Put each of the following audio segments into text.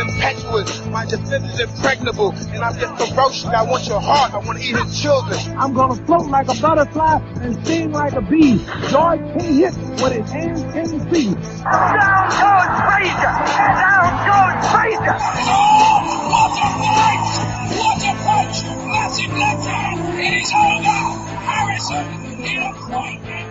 impetuous. My defense is impregnable. And I'm just ferocious. I want your heart. I want to eat his children. I'm gonna float like a butterfly and sting like a bee. George can't hit what his hands can't see. Down George Frazier! Down George Frazier! Oh, what a fight! What a punch! Massive left hand! It is over! Harrison in a point.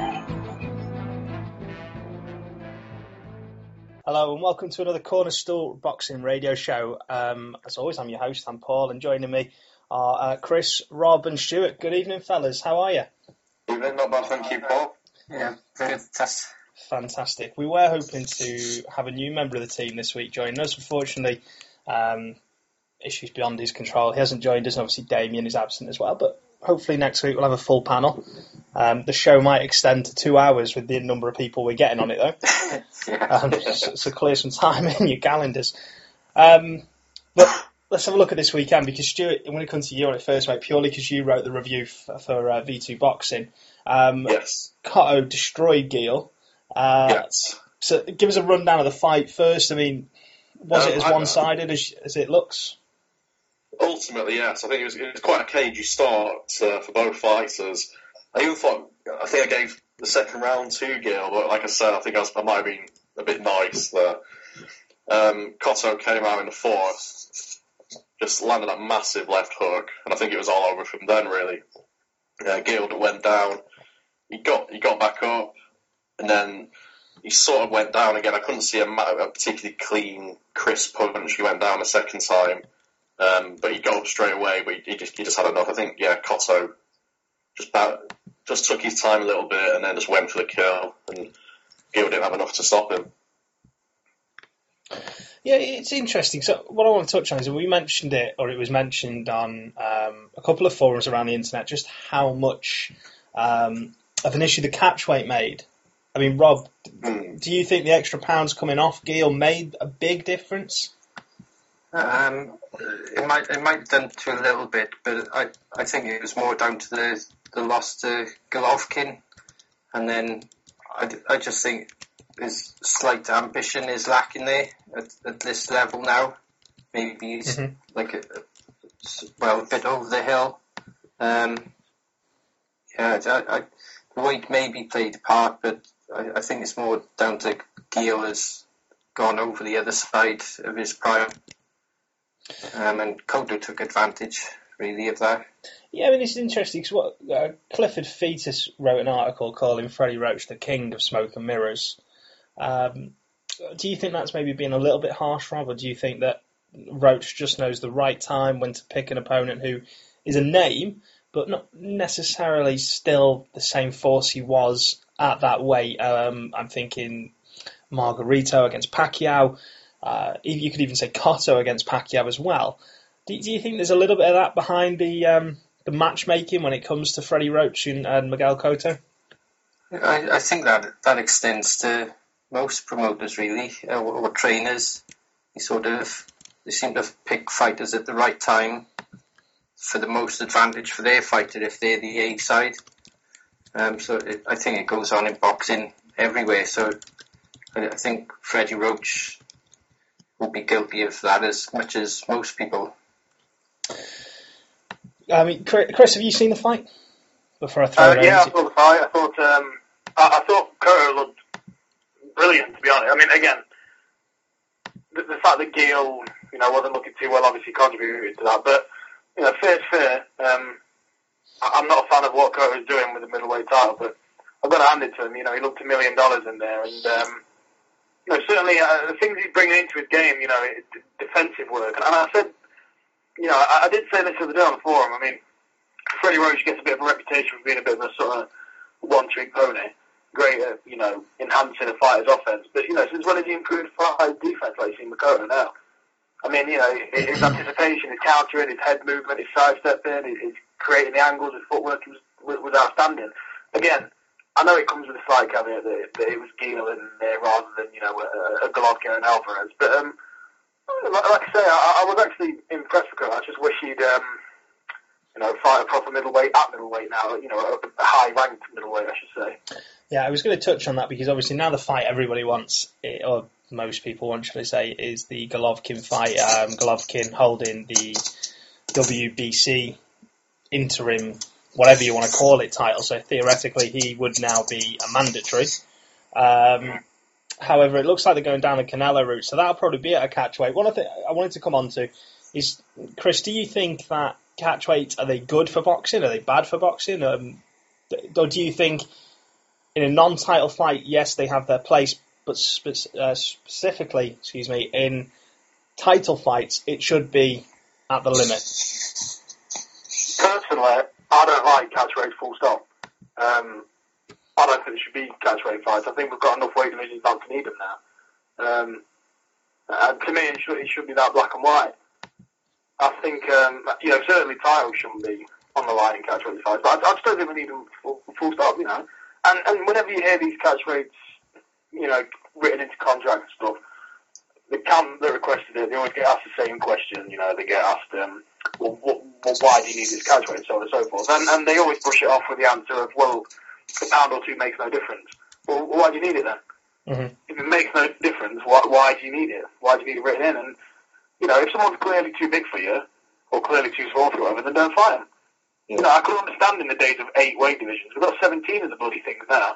Hello and welcome to another Corner Stool Boxing Radio Show. As always, I'm your host, I'm Paul, and joining me are Chris, Rob and Stuart. Good evening, fellas. How are you? Evening, not bad, thank you, Paul. Yeah, very fantastic. Fantastic. We were hoping to have a new member of the team this week join us. Unfortunately, issues beyond his control. He hasn't joined us, and obviously Damien is absent as well, but hopefully next week we'll have a full panel. The show might extend to 2 hours with the number of people we're getting on it, though. So clear some time in your calendars. But let's have a look at this weekend, because Stuart, when it comes to you on it first, mate, purely because you wrote the review for V2 Boxing. Yes. Cotto destroyed Gil. Yes. So give us a rundown of the fight first. I mean, was it as one-sided as it looks? Ultimately, yes. I think it was quite a cagey start for both fighters. I think I gave the second round to Gil, but like I said, I think I might have been a bit nice there. Cotto came out in the fourth, just landed that massive left hook, and I think it was all over from then, really. Gil went down, he got back up, and then he sort of went down again. I couldn't see a particularly clean, crisp punch. He went down a second time. But he got up straight away, but he just had enough. I think, Cotto just took his time a little bit and then just went for the kill, and Gil didn't have enough to stop him. Yeah, it's interesting. So what I want to touch on is, we mentioned it, or it was mentioned on a couple of forums around the internet, just how much of an issue the catch weight made. I mean, Rob, do you think the extra pounds coming off Gil made a big difference? It might have done to a little bit, but I think it was more down to the loss to Golovkin, and then I just think his slight ambition is lacking there at this level now. Maybe he's like a bit over the hill. The weight maybe played a part, but I think it's more down to Gil has gone over the other side of his prime. And Cotto took advantage, really, of that. Yeah, I mean, this is interesting, because Clifford Fetus wrote an article calling Freddie Roach the king of smoke and mirrors. Do you think that's maybe being a little bit harsh, Rob, or do you think that Roach just knows the right time when to pick an opponent who is a name, but not necessarily still the same force he was at that weight? I'm thinking Margarito against Pacquiao. You could even say Cotto against Pacquiao as well. Do you think there's a little bit of that behind the matchmaking when it comes to Freddie Roach and Miguel Cotto? I think that extends to most promoters, really, or trainers. They seem to pick fighters at the right time for the most advantage for their fighter if they're the A side. I think it goes on in boxing everywhere. So I think Freddie Roach will be guilty of that as much as most people. I mean, Chris, have you seen the fight? Before I throw it I saw the fight. I thought Cotto looked brilliant, to be honest. I mean, again, the fact that Gil, wasn't looking too well obviously contributed to that. But fair's fair. I'm not a fan of what Cotto was doing with the middleweight title, but I've got to hand it to him. He looked $1 million in there, and certainly the things he's bringing into his game, defensive work. And I said, I did say this the other day on the forum. I mean, Freddie Roach gets a bit of a reputation for being a bit of a sort of one-trick pony. Great at, enhancing a fighter's offense. But, since when has he improved fighter's defense like he's seen Cotto now? I mean, his anticipation, his countering, his head movement, his sidestepping, his creating the angles, his footwork was outstanding. Again, I know it comes with a slight caveat that it was Gil in there rather than, a Golovkin and Alvarez. But, like I say, I was actually impressed with Cotto. I just wish he'd, fight a proper middleweight at middleweight now, a high-ranked middleweight, I should say. Yeah, I was going to touch on that because obviously now the fight everybody wants, or most people want, should I say, is the Golovkin fight. Golovkin holding the WBC interim, whatever you want to call it, title. So theoretically, he would now be a mandatory. However, it looks like they're going down the Canelo route, so that'll probably be at a catchweight. One thing I wanted to come on to is, Chris, do you think that catchweights, are they good for boxing? Are they bad for boxing? Or do you think in a non-title fight, yes, they have their place, but specifically, in title fights, it should be at the limit? Personally, I don't like catchweights full stop. I don't think there should be catchweight fights. I think we've got enough weight divisions not to need them now. To me, it should be that black and white. I think, certainly titles shouldn't be on the line in catchweight fights, but I just don't think we need them full stop, And whenever you hear these catchweights, written into contracts and stuff, the camp that requested it, they always get asked the same question. They get asked, why do you need this catchweight, and so on and so forth. And they always brush it off with the answer of, well, a pound or two makes no difference. Well, why do you need it then? Mm-hmm. If it makes no difference, why do you need it? Why do you need it written in? And, if someone's clearly too big for you, or clearly too small for you, whatever, then don't fight them. Yeah. I could understand in the days of 8 weight divisions. We've got 17 of the bloody things now.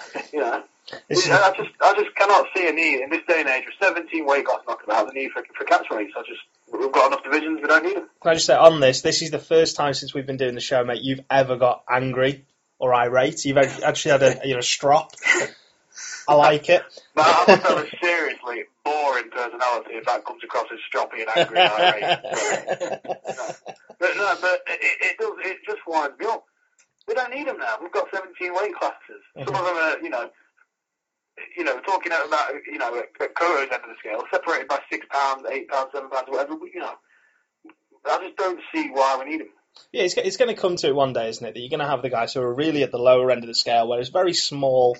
I just cannot see a need in this day and age with 17 weight classes knocking about the need for catchweights. We've got enough divisions, we don't need them. Can I just say on this is the first time since we've been doing the show, mate, you've ever got angry or irate. You've actually had a strop. I like it. But I must have a seriously boring personality if that comes across as stroppy and angry and irate. But it just winds me up. We don't need them now. We've got 17 weight classes. Mm-hmm. Some of them are, talking about, at Cotto's end of the scale, separated by £6, £8, £7, whatever. I just don't see why we need them. Yeah, it's going to come to it one day, isn't it? That you're going to have the guys who are really at the lower end of the scale, where there's very small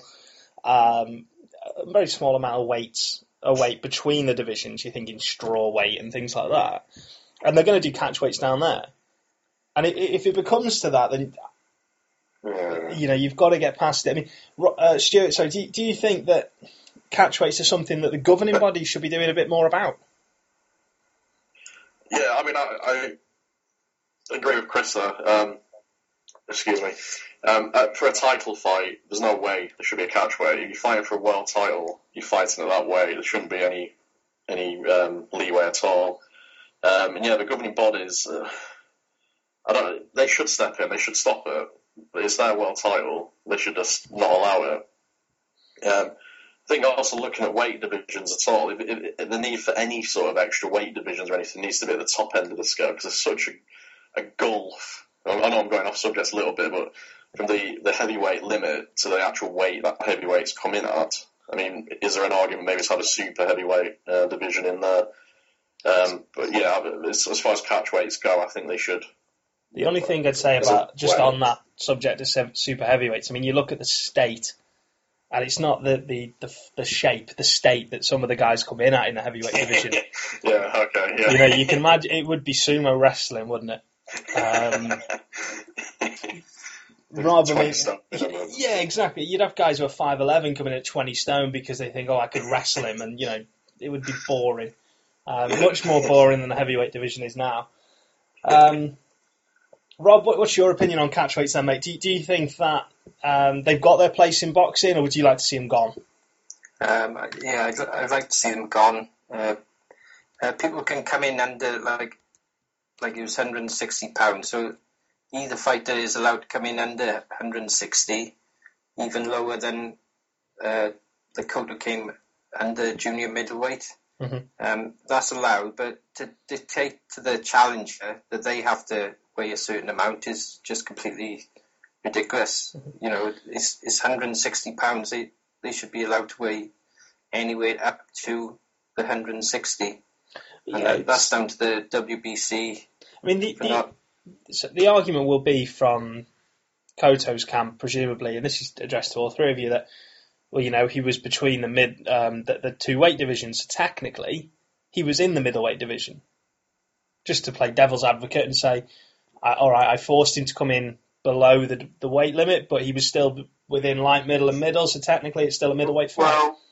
amount of weight between the divisions. You're thinking straw weight and things like that, and they're going to do catch weights down there. And if it becomes to that, then you've got to get past it. I mean, Stuart, so do you think that catch weights are something that the governing body should be doing a bit more about? Yeah, I mean, I agree with Chris there. Excuse me. For a title fight, there's no way there should be a catch weight. If you're fighting for a world title, you're fighting it that way. There shouldn't be any leeway at all. The governing bodies, they should step in. They should stop it. But it's their world title. They should just not allow it. I think also looking at weight divisions at all, the need for any sort of extra weight divisions or anything needs to be at the top end of the scale, because there's such a gulf. I know I'm going off subject a little bit, but from the heavyweight limit to the actual weight that heavyweights come in at, I mean, is there an argument maybe to have a super heavyweight division in there? But yeah, as far as catch weights go, I think they should. The only thing I'd say about, just on that subject of super heavyweights, I mean, you look at the state, and it's not the shape, the state that some of the guys come in at in the heavyweight division. Yeah, okay, yeah. You can imagine, it would be sumo wrestling, wouldn't it? Yeah, exactly. You'd have guys who are 5'11" coming in at 20 stone because they think, I could wrestle him, and it would be boring, much more boring than the heavyweight division is now. Rob, what's your opinion on catchweights then, mate? Do you think that they've got their place in boxing, or would you like to see them gone? I'd like to see them gone. People can come in under like it was £160, so either fighter is allowed to come in under 160, even lower than the Cotto came under junior middleweight. Mm-hmm. That's allowed, but to dictate to the challenger that they have to weigh a certain amount is just completely ridiculous. Mm-hmm. It's £160. They should be allowed to weigh any weight up to the 160. Yeah, and that's down to the WBC. I mean, the argument will be from Cotto's camp, presumably, and this is addressed to all three of you, that, he was between the two weight divisions, so technically he was in the middleweight division. Just to play devil's advocate and say, all right, I forced him to come in below the weight limit, but he was still within light, middle, and middle, so technically it's still a middleweight fight. Well,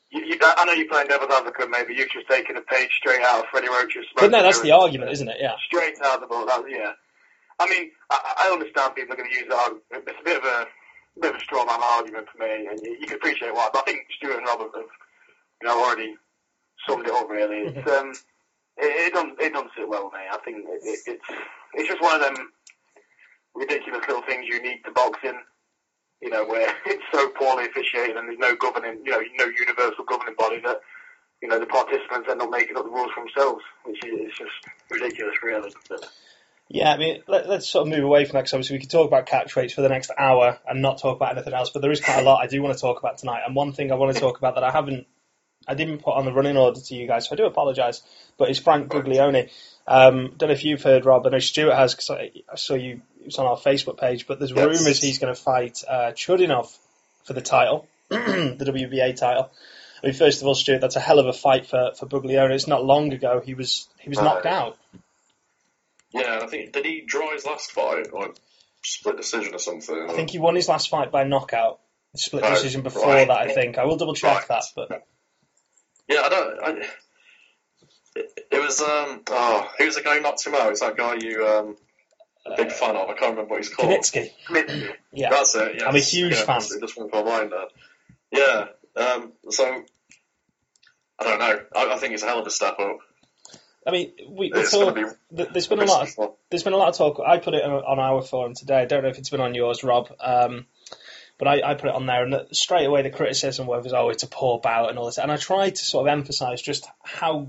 I know you're playing devil's advocate, maybe you've just taken a page straight out of Freddie Roach's. But no, that's the argument, isn't it? Yeah. Straight out of the book. Yeah. I mean, I understand people are going to use that argument. It's a bit of a straw man argument for me, and you can appreciate why. But I think Stuart and Robert have, already summed it up. Really, it's it doesn't sit well with me. I think it's just one of them ridiculous little things unique to boxing. Where it's so poorly officiated and there's no governing, no universal governing body that, the participants end up making up the rules for themselves, which is just ridiculous, really. But, yeah, I mean, let's sort of move away from that, because obviously we could talk about catch rates for the next hour and not talk about anything else, but there is quite a lot I do want to talk about tonight, and one thing I want to talk about that I didn't put on the running order to you guys, so I do apologise, but it's Frank Buglioni. Don't know if you've heard, Rob. I know Stuart has, because I saw you, it was on our Facebook page, but there's rumours he's going to fight Chudinov for the title, the WBA title. I mean, first of all, Stuart, that's a hell of a fight for Buglioni. It's not long ago he was knocked out. Yeah, I think, did he draw his last fight, or split decision or something? I think he won his last fight by knockout, split decision before that, I think. I will double check that, but... Yeah, it was, who's the guy who knocked him out? It's that guy you, a big fan of. I can't remember what he's called. Knitsky. Yeah. That's it, yeah. I'm a huge fan. It just went my mind there. Yeah, so, I don't know. I think it's a hell of a step up. I mean, there's been a lot of talk. I put it on our forum today. I don't know if it's been on yours, Rob. But I put it on there, and straight away the criticism was always to poor bout and all this. And I tried to sort of emphasise just how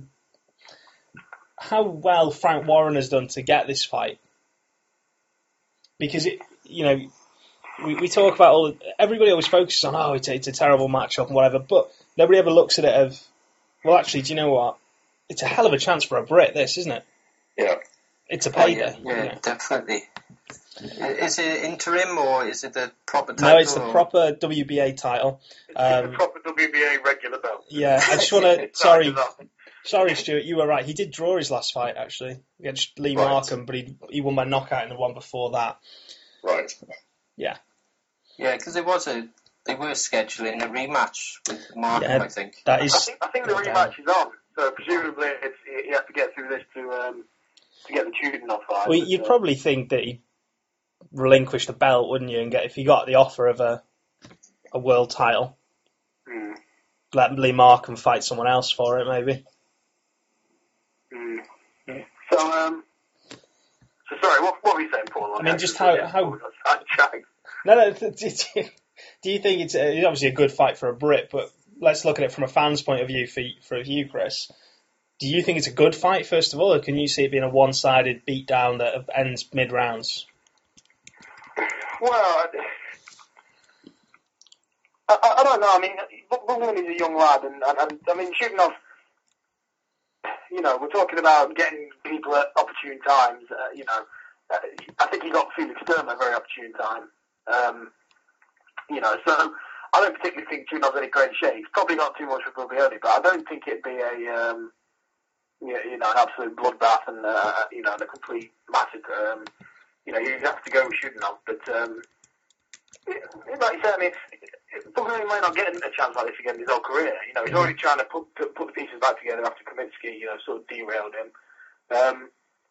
well Frank Warren has done to get this fight. Because, we talk about everybody always focuses on, it's a terrible matchup and whatever, but nobody ever looks at it as, well, actually, do you know what? It's a hell of a chance for a Brit, this, isn't it? Yeah. It's a payday. Yeah, definitely. Is it interim or is it the proper title? No, it's the proper WBA title. It's the proper WBA regular belt. Yeah, I just want to... Sorry, Stuart, you were right. He did draw his last fight, actually, against Lee Markham, but he won by knockout in the one before that. Right. Yeah. Yeah, because they were scheduling a rematch with Markham, I think. That is... I think the rematch is on, so presumably he has to get through this to get the Chudinov fight. Well, you'd probably think that he'd relinquish the belt, wouldn't you? And if he got the offer of a world title, let Lee Markham fight someone else for it, maybe. So sorry, what were you saying, Paul? I mean, just how No, do you think it's obviously a good fight for a Brit, but let's look at it from a fan's point of view for you, Chris. Do you think it's a good fight, first of all, or can you see it being a one-sided beatdown that ends mid-rounds? Well, I don't know. I mean, Buglioni's a young lad, and I mean, Chudinov, we're talking about getting people at opportune times. I think he got Felix Sturm at a very opportune time. So I don't particularly think Chudinov's in a great shape. He's probably not too much for Buglioni, but I don't think it'd be an absolute bloodbath and a complete massacre. You'd have to go with Chudinov, but like you said, I mean, Buglioni might not get a chance like this again in his whole career. He's already trying to put the pieces back together after Kaminsky, sort of derailed him.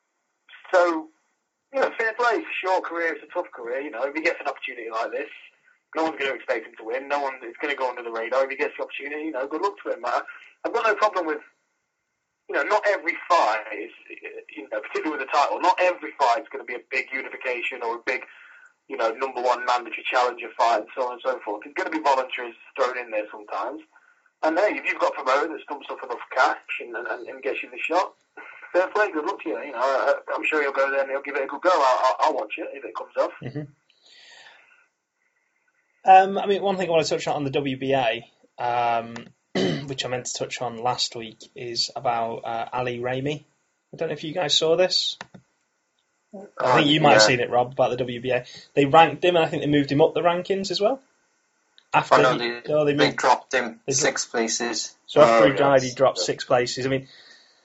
Fair play. It's a short career. It's a tough career. If he gets an opportunity like this, no one's going to expect him to win. No one is going to go under the radar. If he gets the opportunity, good luck to him. I've got no problem with, not every fight is, particularly with the title, not every fight is going to be a big unification or a big, number one mandatory challenger fight and so on and so forth. There's going to be voluntaries thrown in there sometimes. And hey, if you've got a promoter that stumps up enough cash and gets you the shot, fair play, good luck to you. I'm sure he'll go there and he'll give it a good go. I'll watch it if it comes off. Mm-hmm. I mean, one thing I want to touch on the WBA, which I meant to touch on last week, is about Ali Raimi. I don't know if you guys saw this. I think you might have seen it, Rob, about the WBA. They ranked him, and I think they moved him up the rankings as well. They dropped him 6 places. So after he died, he dropped 6 places. I mean,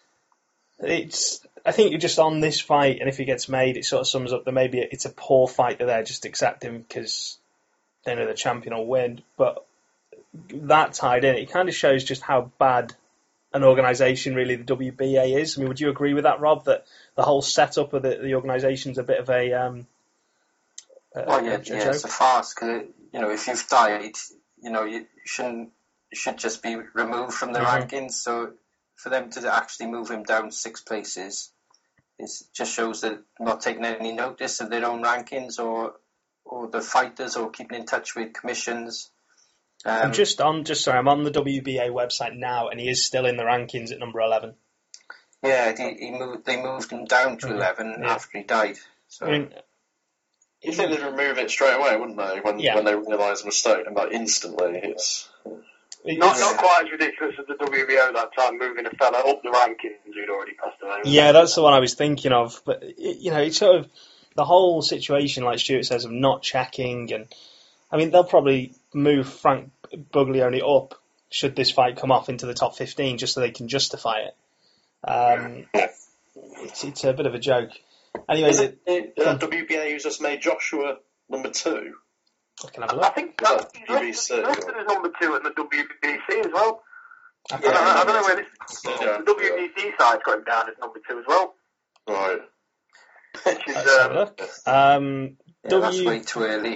I think you're just on this fight, and if he gets made, it sort of sums up that maybe it's a poor fight that they're just accepting because they know the champion will win. But that tied in, it kind of shows just how bad an organisation really the WBA is. I mean, would you agree with that, Rob? That the whole setup of the organisation's a bit of a joke? It's a farce. Because if you've died, you should just be removed from the rankings. So for them to actually move him down 6 places, it just shows that they're not taking any notice of their own rankings or the fighters or keeping in touch with commissions. I'm on the WBA website now, and he is still in the rankings at number 11. Yeah, they moved him down to 11 after he died. So. I mean, you think they'd remove it straight away, wouldn't they? When they realise a mistake, and instantly, it's not quite as ridiculous as the WBO that time, moving a fella up the rankings who'd already passed away. Yeah, that's the one I was thinking of. But it's sort of the whole situation, like Stuart says, of not checking, and I mean they'll probably move Frank Buglioni up should this fight come off into the top 15 just so they can justify it. It's a bit of a joke. Anyway, WBA who's just made Joshua number 2. I can have a look. I think he's listed as number 2 at the WBC as well. I don't know where this. The WBC side's got him down as number 2 as well. Right. Let's have a look. That's way too early.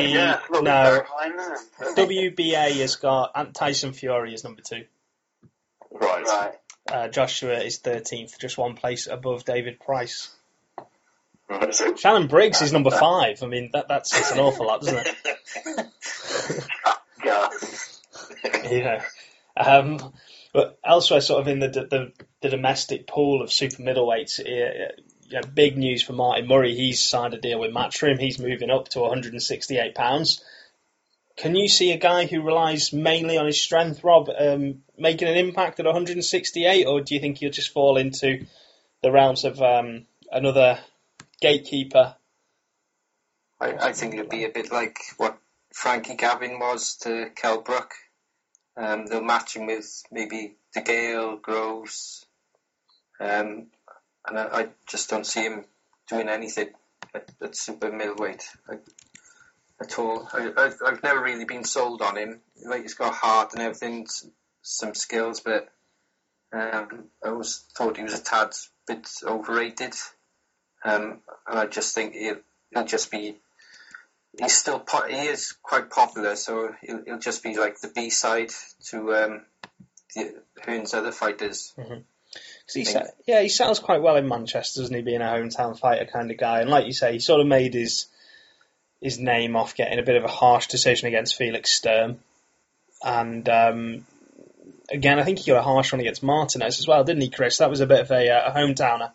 WBA has got Tyson Fury as number 2. Right. Joshua is 13th, just 1 place above David Price. Right. Shannon Briggs is number 5. I mean, that says an awful lot, doesn't it? But elsewhere, sort of in the domestic pool of super middleweights, big news for Martin Murray. He's signed a deal with Matchroom. He's moving up to £168. Can you see a guy who relies mainly on his strength, Rob, making an impact at 168, or do you think he'll just fall into the realms of another gatekeeper? I think it'll be a bit like what Frankie Gavin was to Kell Brook. They'll match him with maybe DeGale, Groves, and I just don't see him doing anything at super middleweight at all. I've never really been sold on him. Like, he's got heart and everything, some skills, but I always thought he was a tad bit overrated. And I just think he'll just be. He is quite popular, so he'll just be like the B-side to Hearn's other fighters. Mm-hmm. He settles quite well in Manchester, doesn't he, being a hometown fighter kind of guy. And like you say, he sort of made his name off getting a bit of a harsh decision against Felix Sturm. And again, I think he got a harsh one against Martinez as well, didn't he, Chris? That was a bit of a hometowner.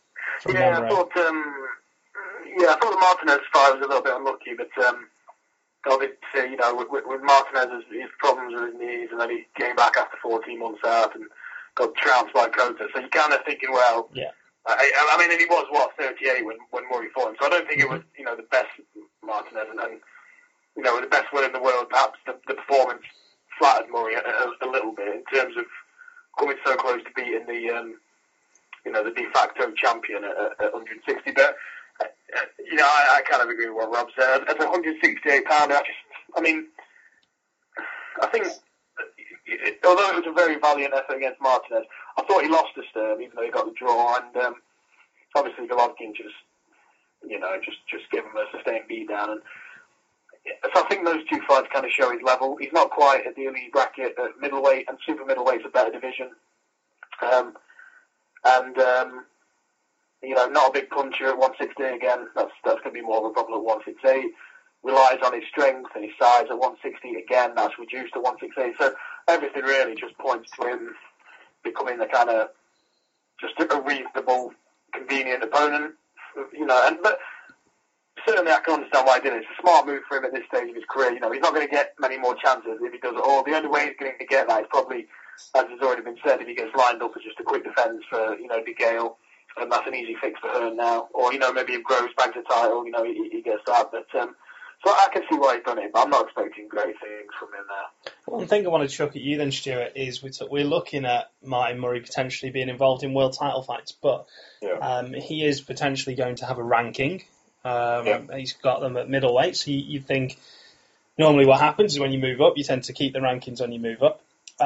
I thought the Martinez fight was a little bit unlucky, but obviously, with Martinez, his problems with his knees, and then he came back after 14 months out and got trounced by Cota. So you're kind of thinking, well, I mean, and he was 38 when Murray fought him. So I don't think it was the best Martinez, and with the best will in the world, perhaps the performance flattered Murray a little bit in terms of coming so close to beating the de facto champion at 160. But I kind of agree with what Rob said. At £168, I think, although it was a very valiant effort against Martinez, I thought he lost to Sturm, even though he got the draw, and obviously Golovkin just gave him a sustained beatdown. And so I think those two fights kind of show his level. He's not quite at the elite bracket at middleweight, and super middleweight's a better division. Not a big puncher at 160 again. That's going to be more of a problem at 168. Relies on his strength and his size at 160 again. That's reduced to 168. So everything really just points to him becoming the kind of just a reasonable, convenient opponent. But certainly I can understand why he did it. It's a smart move for him at this stage of his career. He's not going to get many more chances if he does it all. The only way he's going to get that is probably, as has already been said, if he gets lined up as just a quick defence for DeGale. And that's an easy fix for Hearn now. Or, maybe if Groves bags a title, he gets that. But so I can see why he's done it, but I'm not expecting great things from him there. One thing I want to chuck at you then, Stuart, is we're looking at Martin Murray potentially being involved in world title fights, but he is potentially going to have a ranking. He's got them at middleweight, so you think normally what happens is when you move up, you tend to keep the rankings on you move up.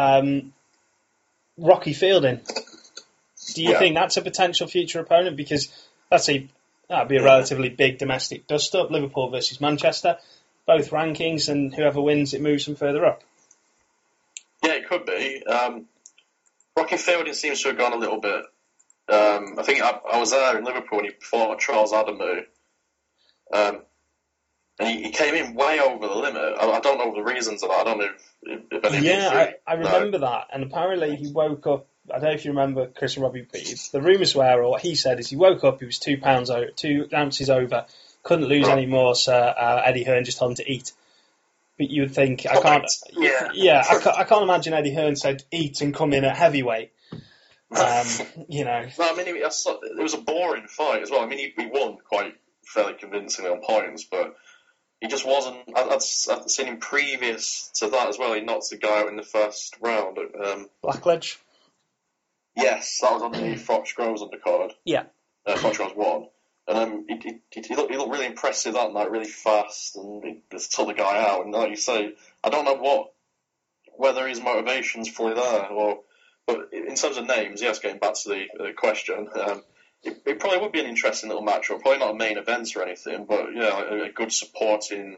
Rocky Fielding, do you think that's a potential future opponent? Because that'd be a relatively big domestic dust-up, Liverpool versus Manchester, both rankings, and whoever wins, it moves them further up. Yeah, it could be. Rocky Fielding seems to have gone a little bit. I think I was there in Liverpool when he fought Charles Adamu. And he came in way over the limit. I don't know the reasons of that. I don't know if any of you I remember that. And apparently he woke up, I don't know if you remember Chris and Robbie, but the rumours were, or what he said, is he woke up, he was 2 ounces over, couldn't lose any more, so Eddie Hearn just told him to eat. But you would think, I can't imagine Eddie Hearn said eat and come in at heavyweight. You know. No, I mean, it was a boring fight as well. I mean, he won quite fairly convincingly on points, but he just wasn't. I'd seen him previous to that as well. He knocked the guy out in the first round. Blackledge? Yes, that was on the Foxgroves undercard. Yeah. Foxgroves won. And he looked really impressive that night, really fast, and he just took the guy out. And like you say, I don't know whether his motivation's fully there, but in terms of names, yes, getting back to the question, it probably would be an interesting little matchup. Probably not a main event or anything, but yeah, a good supporting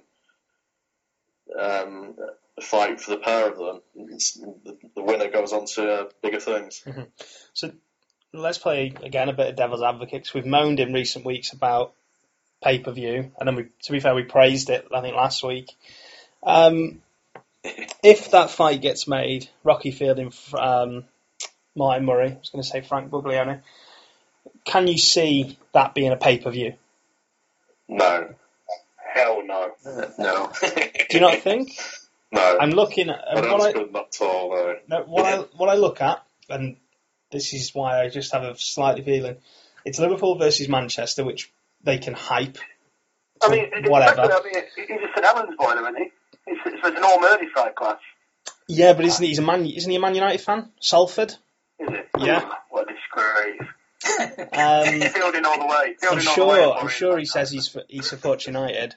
fight for the pair of them. The winner goes on to bigger things. Mm-hmm. So let's play again a bit of devil's advocate, because we've moaned in recent weeks about pay-per-view, and then to be fair, we praised it, I think, last week. If that fight gets made, Rocky Fielding, Martin Murray, I was going to say Frank Buglioni, can you see that being a pay-per-view? No. Hell no. No. Do you not think? No. I'm looking at not at all, no. What I look at, and this is why I just have a slightly feeling, it's Liverpool versus Manchester, which they can hype. I mean, whatever. He's a St Helens boy, isn't he? It's an all Merseyside clash. Yeah, but isn't he a Man United fan? Salford? Is it? Yeah. What a disgrace. Fielding all the way. I'm sure he says he supports United.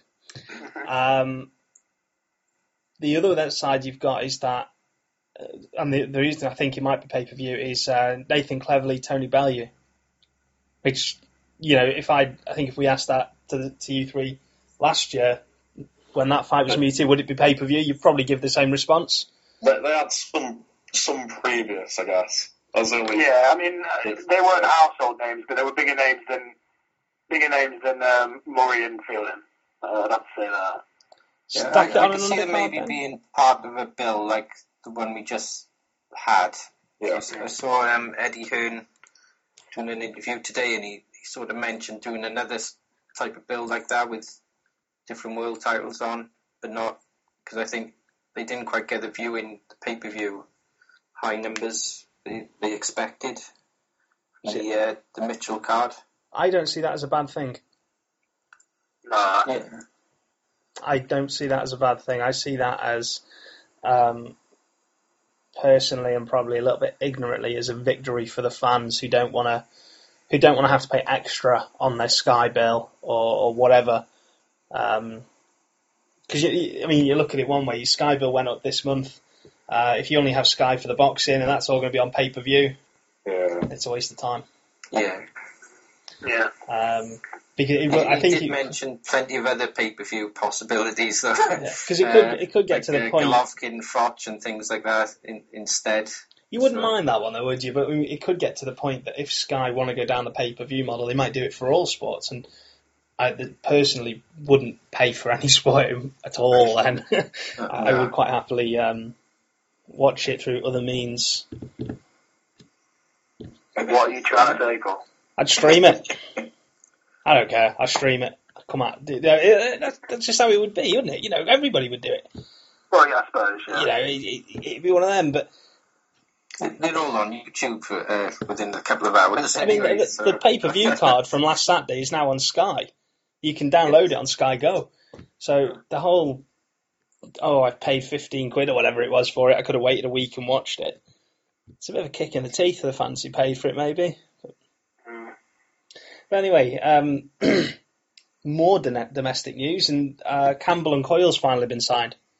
The other side you've got is that, and the reason I think it might be pay-per-view is Nathan Cleverley, Tony Bellew. Which, I think if we asked that to you three last year, when that fight was muted, would it be pay-per-view? You'd probably give the same response. They had some previous, I guess. Yeah, I mean, they weren't household names, but they were bigger names than Murray and Fielding. I'd have to say that. Yeah, I can see them maybe being part of a bill like the one we just had. Yeah. I saw Eddie Hearn doing an interview today, and he sort of mentioned doing another type of bill like that with different world titles on, but not, because I think they didn't quite get the pay-per-view high numbers they expected. The Mitchell card. I don't see that as a bad thing. Nah. Yeah. I don't see that as a bad thing. I see that as, personally and probably a little bit ignorantly, as a victory for the fans who don't want to have to pay extra on their Sky bill or whatever. Because you look at it one way. Your Sky bill went up this month. If you only have Sky for the boxing and that's all going to be on pay-per-view, it's a waste of time. Yeah. Yeah. Because I think you mentioned plenty of other pay-per-view possibilities, though. Because it could get to the point. Golovkin, Froch, and things like that instead. You wouldn't mind that one, though, would you? But it could get to the point that if Sky want to go down the pay-per-view model, they might do it for all sports. And I personally wouldn't pay for any sport at all. Then I would quite happily watch it through other means. What are you trying to say, Paul? I'd stream it. I don't care. I'll stream it. Come on. That's just how it would be, wouldn't it? Everybody would do it. Well, yeah, I suppose, yeah. It'd be one of them, but... They're all on YouTube for, within a couple of hours. Anyway, the pay-per-view card from last Saturday is now on Sky. You can download it on Sky Go. So the whole, I paid 15 quid or whatever it was for it, I could have waited a week and watched it. It's a bit of a kick in the teeth for the fans who paid for it, maybe. But anyway, more domestic news, and Campbell and Coyle's finally been signed.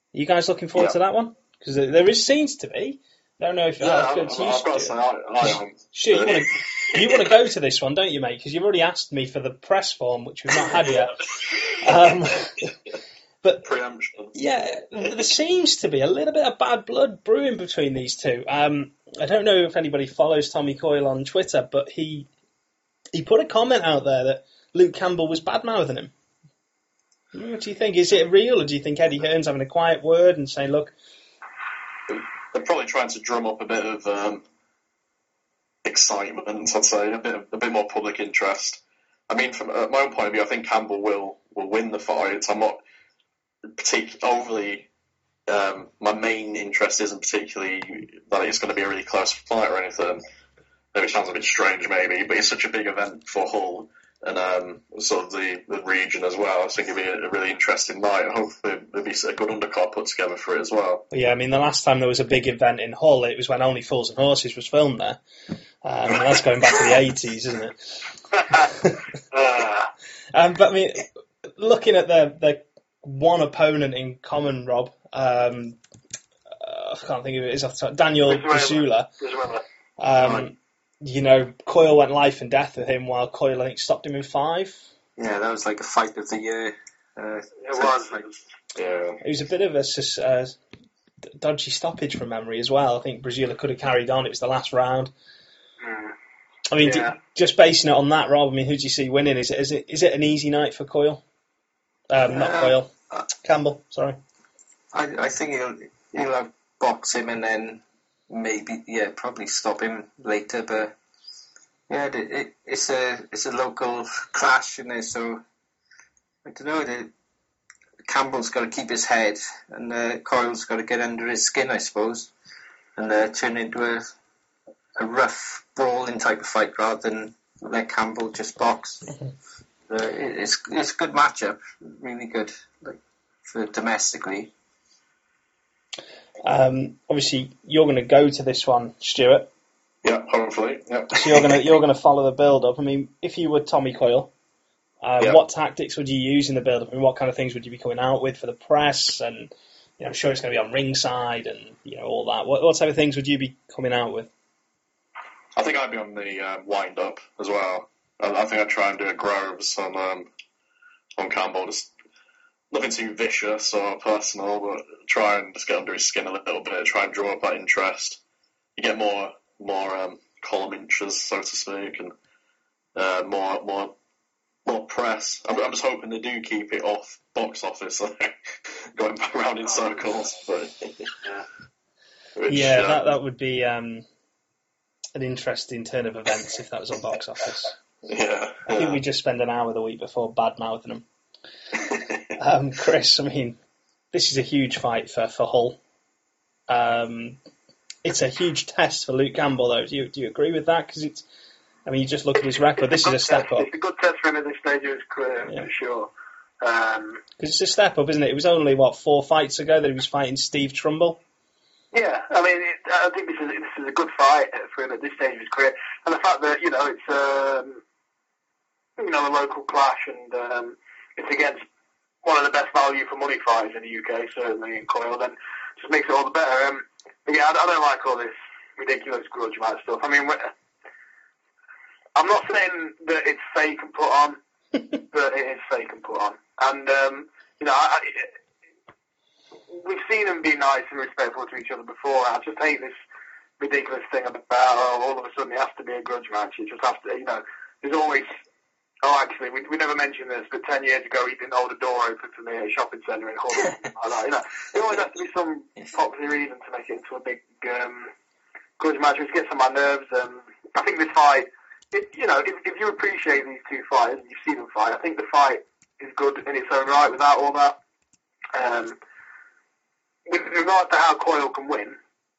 you guys looking forward to that one? Because there seems to be. I don't know if I've got to say, I am. Sure, you want to go to this one, don't you, mate? Because you've already asked me for the press form, which we've not had yet. But preemption. Yeah, there seems to be a little bit of bad blood brewing between these two. I don't know if anybody follows Tommy Coyle on Twitter, but he put a comment out there that Luke Campbell was bad-mouthing him. What do you think? Is it real, or do you think Eddie Hearn's having a quiet word and saying, look... They're probably trying to drum up a bit of excitement, I'd say, a bit more public interest. I mean, from my own point of view, I think Campbell will win the fight. I'm not overly... my main interest isn't particularly that it's going to be a really close fight or anything. Maybe it sounds a bit strange, maybe, but it's such a big event for Hull and sort of the region as well. I think it'll be a really interesting night, and hopefully there'll be a good undercard put together for it as well. Yeah, I mean, the last time there was a big event in Hull, it was when Only Fools and Horses was filmed there. And that's going back to the 80s, isn't it? But I mean, looking at the one opponent in common, Rob, I can't think of it, is off the top, Daniel Brazula. You know, Coyle went life and death with him, while Coyle, I think, stopped him in 5. Yeah, that was like a fight of the year. It was. Yeah. It was a bit of a dodgy stoppage from memory as well. I think Brazula could have carried on. It was the last round. I mean, just basing it on that, Rob, I mean, who do you see winning? Is it an easy night for Coyle? Not Coyle. Campbell, sorry. I think he'll box him and then maybe, probably stop him later. But yeah, it's a local clash in there, so I don't know. Campbell's got to keep his head, and Coyle's got to get under his skin, I suppose, and turn into a rough, brawling type of fight rather than let Campbell just box. It's a good matchup, really good, for domestically. Obviously, you're going to go to this one, Stuart. Yeah, hopefully. Yeah. So you're going to follow the build-up. I mean, if you were Tommy Coyle, what tactics would you use in the build-up? I mean, what kind of things would you be coming out with for the press? And I'm sure it's going to be on ringside and all that. What type of things would you be coming out with? I think I'd be on the wind-up as well. I think I'd try and do a Groves on Campbell. Just nothing too vicious or personal, but try and just get under his skin a little bit. Try and draw up that interest. You get more column inches, so to speak, and more press. I'm just hoping they do keep it off box office, going back around in circles. But, that would be an interesting turn of events if that was on box office. Yeah, I think we just spend an hour the week before bad-mouthing them. Chris, I mean, this is a huge fight for Hull. It's a huge test for Luke Campbell, though. Do you agree with that? Because you just look at his record. This is a step up. It's a good test for him at this stage of his career, for sure. Because it's a step up, isn't it? It was only 4 fights ago that he was fighting Steve Trumbull. Yeah, I mean, I think this is a good fight for him at this stage of his career, and the fact that it's a local clash, and it's against one of the best value for money fighters in the UK, certainly in Coyle, then just makes it all the better. But yeah, I don't like all this ridiculous grudge match stuff. I mean, I'm not saying that it's fake and put on, but it is fake and put on. And we've seen them be nice and respectful to each other before. I just hate this ridiculous thing about all of a sudden it has to be a grudge match. It just has to, there's always. Oh, actually, we never mentioned this, but 10 years ago he didn't hold a door open for me at a shopping centre in Hull. Like that. There always has to be some popular reason to make it into a big grudge match, which gets on my nerves. I think this fight, if you appreciate these two fighters and you've seen them fight, I think the fight is good in its own right without all that. With regard to how Coyle can win,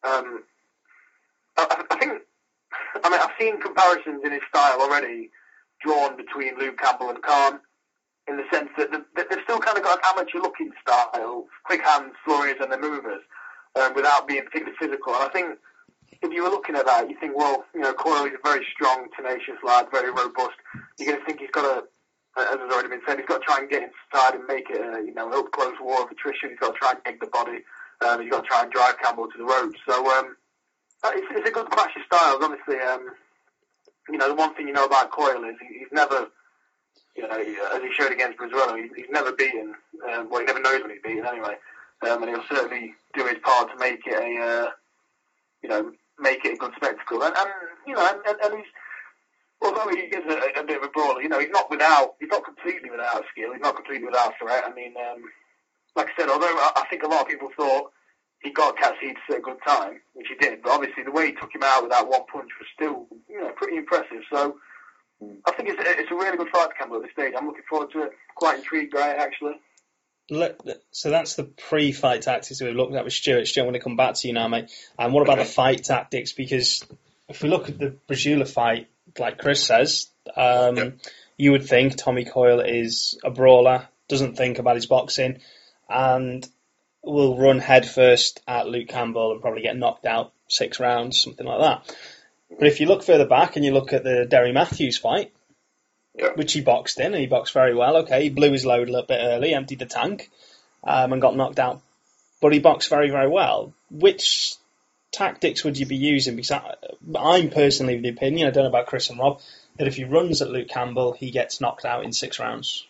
I've seen comparisons in his style already drawn between Luke Campbell and Khan, in the sense that they've still kind of got an amateur-looking style, quick hands, flurries, and their movers, without being particularly physical. And I think if you were looking at that, you think, well, Coyle is a very strong, tenacious lad, very robust. You're going to think he's got as has already been said, he's got to try and get inside and make it a up-close war of attrition. He's got to try and take the body. He's got to try and drive Campbell to the ropes. So it's a good clash of styles. Obviously, the one thing you know about Coyle is he's never, as he showed against Brizuela, he's never beaten. He never knows when he's beaten anyway. And he'll certainly do his part to make it make it a good spectacle. And he's, although he is a bit of a brawler, he's not completely without skill. He's not completely without threat. I mean, like I said, although I think a lot of people thought he got Cat Seeds at a good time, which he did, but obviously the way he took him out with that one punch was still, pretty impressive. So I think it's a really good fight to Campbell at this stage. I'm looking forward to it. Quite intrigued by it, actually. So that's the pre-fight tactics that we've looked at with Stuart. Stuart, I want to come back to you now, mate. And what about the fight tactics? Because if we look at the Brizuela fight, like Chris says, you would think Tommy Coyle is a brawler, doesn't think about his boxing, and will run headfirst at Luke Campbell and probably get knocked out 6 rounds, something like that. But if you look further back and you look at the Derry Matthews fight, which he boxed in, and he boxed very well. Okay, he blew his load a little bit early, emptied the tank, and got knocked out. But he boxed very, very well. Which tactics would you be using? Because I'm personally of the opinion, I don't know about Chris and Rob, that if he runs at Luke Campbell, he gets knocked out in 6 rounds.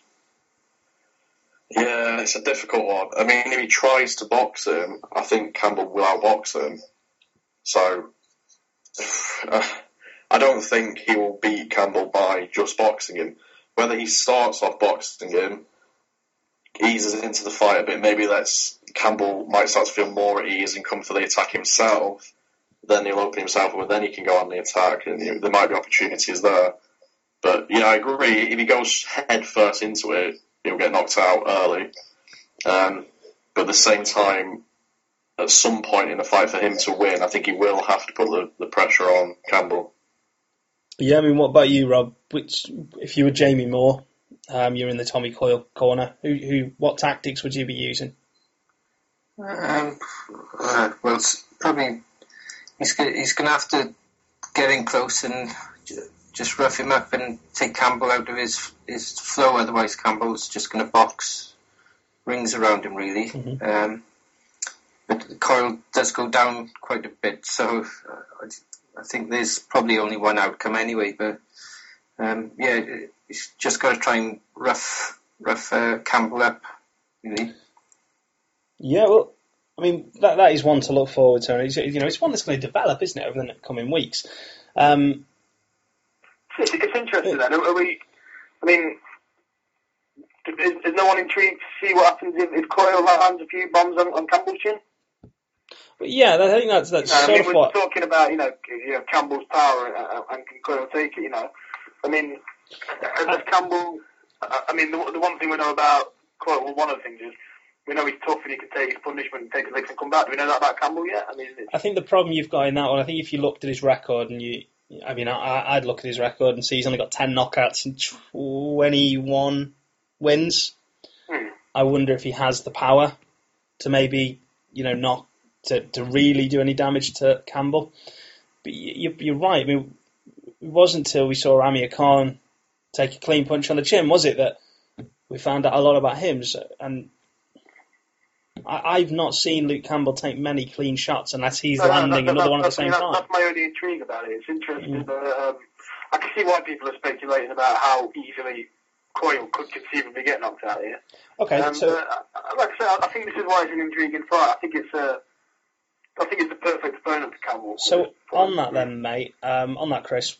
Yeah, it's a difficult one. I mean, if he tries to box him, I think Campbell will outbox him. So, I don't think he will beat Campbell by just boxing him. Whether he starts off boxing him, eases into the fight a bit, maybe Campbell might start to feel more at ease and come for the attack himself, then he'll open himself up and then he can go on the attack, and there might be opportunities there. But, I agree, if he goes head first into it, he'll get knocked out early. But at the same time, at some point in the fight for him to win, I think he will have to put the pressure on Campbell. Yeah, I mean, what about you, Rob? If you were Jamie Moore, you're in the Tommy Coyle corner. What tactics would you be using? Well, it's probably he's going to have to get in close and just rough him up and take Campbell out of his flow. Otherwise, Campbell's just going to box rings around him, really. Mm-hmm. But Coyle does go down quite a bit, so I think there's probably only one outcome anyway. But he's just got to try and rough Campbell up, really. Yeah, well, I mean that is one to look forward to. It's one that's going to develop, isn't it, over the coming weeks. It's interesting then. Is no one intrigued to see what happens if Coyle lands a few bombs on Campbell's chin? But yeah, I think that's sort of what... We're talking about, Campbell's power and can Coyle take it, I mean, as Campbell... I mean, the one thing we know about Coyle, one of the things is, we know he's tough and he can take his punishment and take his licks and come back. Do we know that about Campbell yet? I think the problem you've got in that one, I think if you looked at his record and I'd look at his record and see he's only got 10 knockouts and 21 wins. I wonder if he has the power to maybe, not to really do any damage to Campbell. But you're right. I mean, it wasn't until we saw Amir Khan take a clean punch on the chin, was it, that we found out a lot about him. And I've not seen Luke Campbell take many clean shots unless he's landing another one at the same time. That's my only intrigue about it. It's interesting. I can see why people are speculating about how easily Coyle could conceivably get knocked out here. Okay, so like I said, I think this is why it's an intriguing fight. I think it's the perfect opponent for Campbell. So on that then, mate, on that, Chris,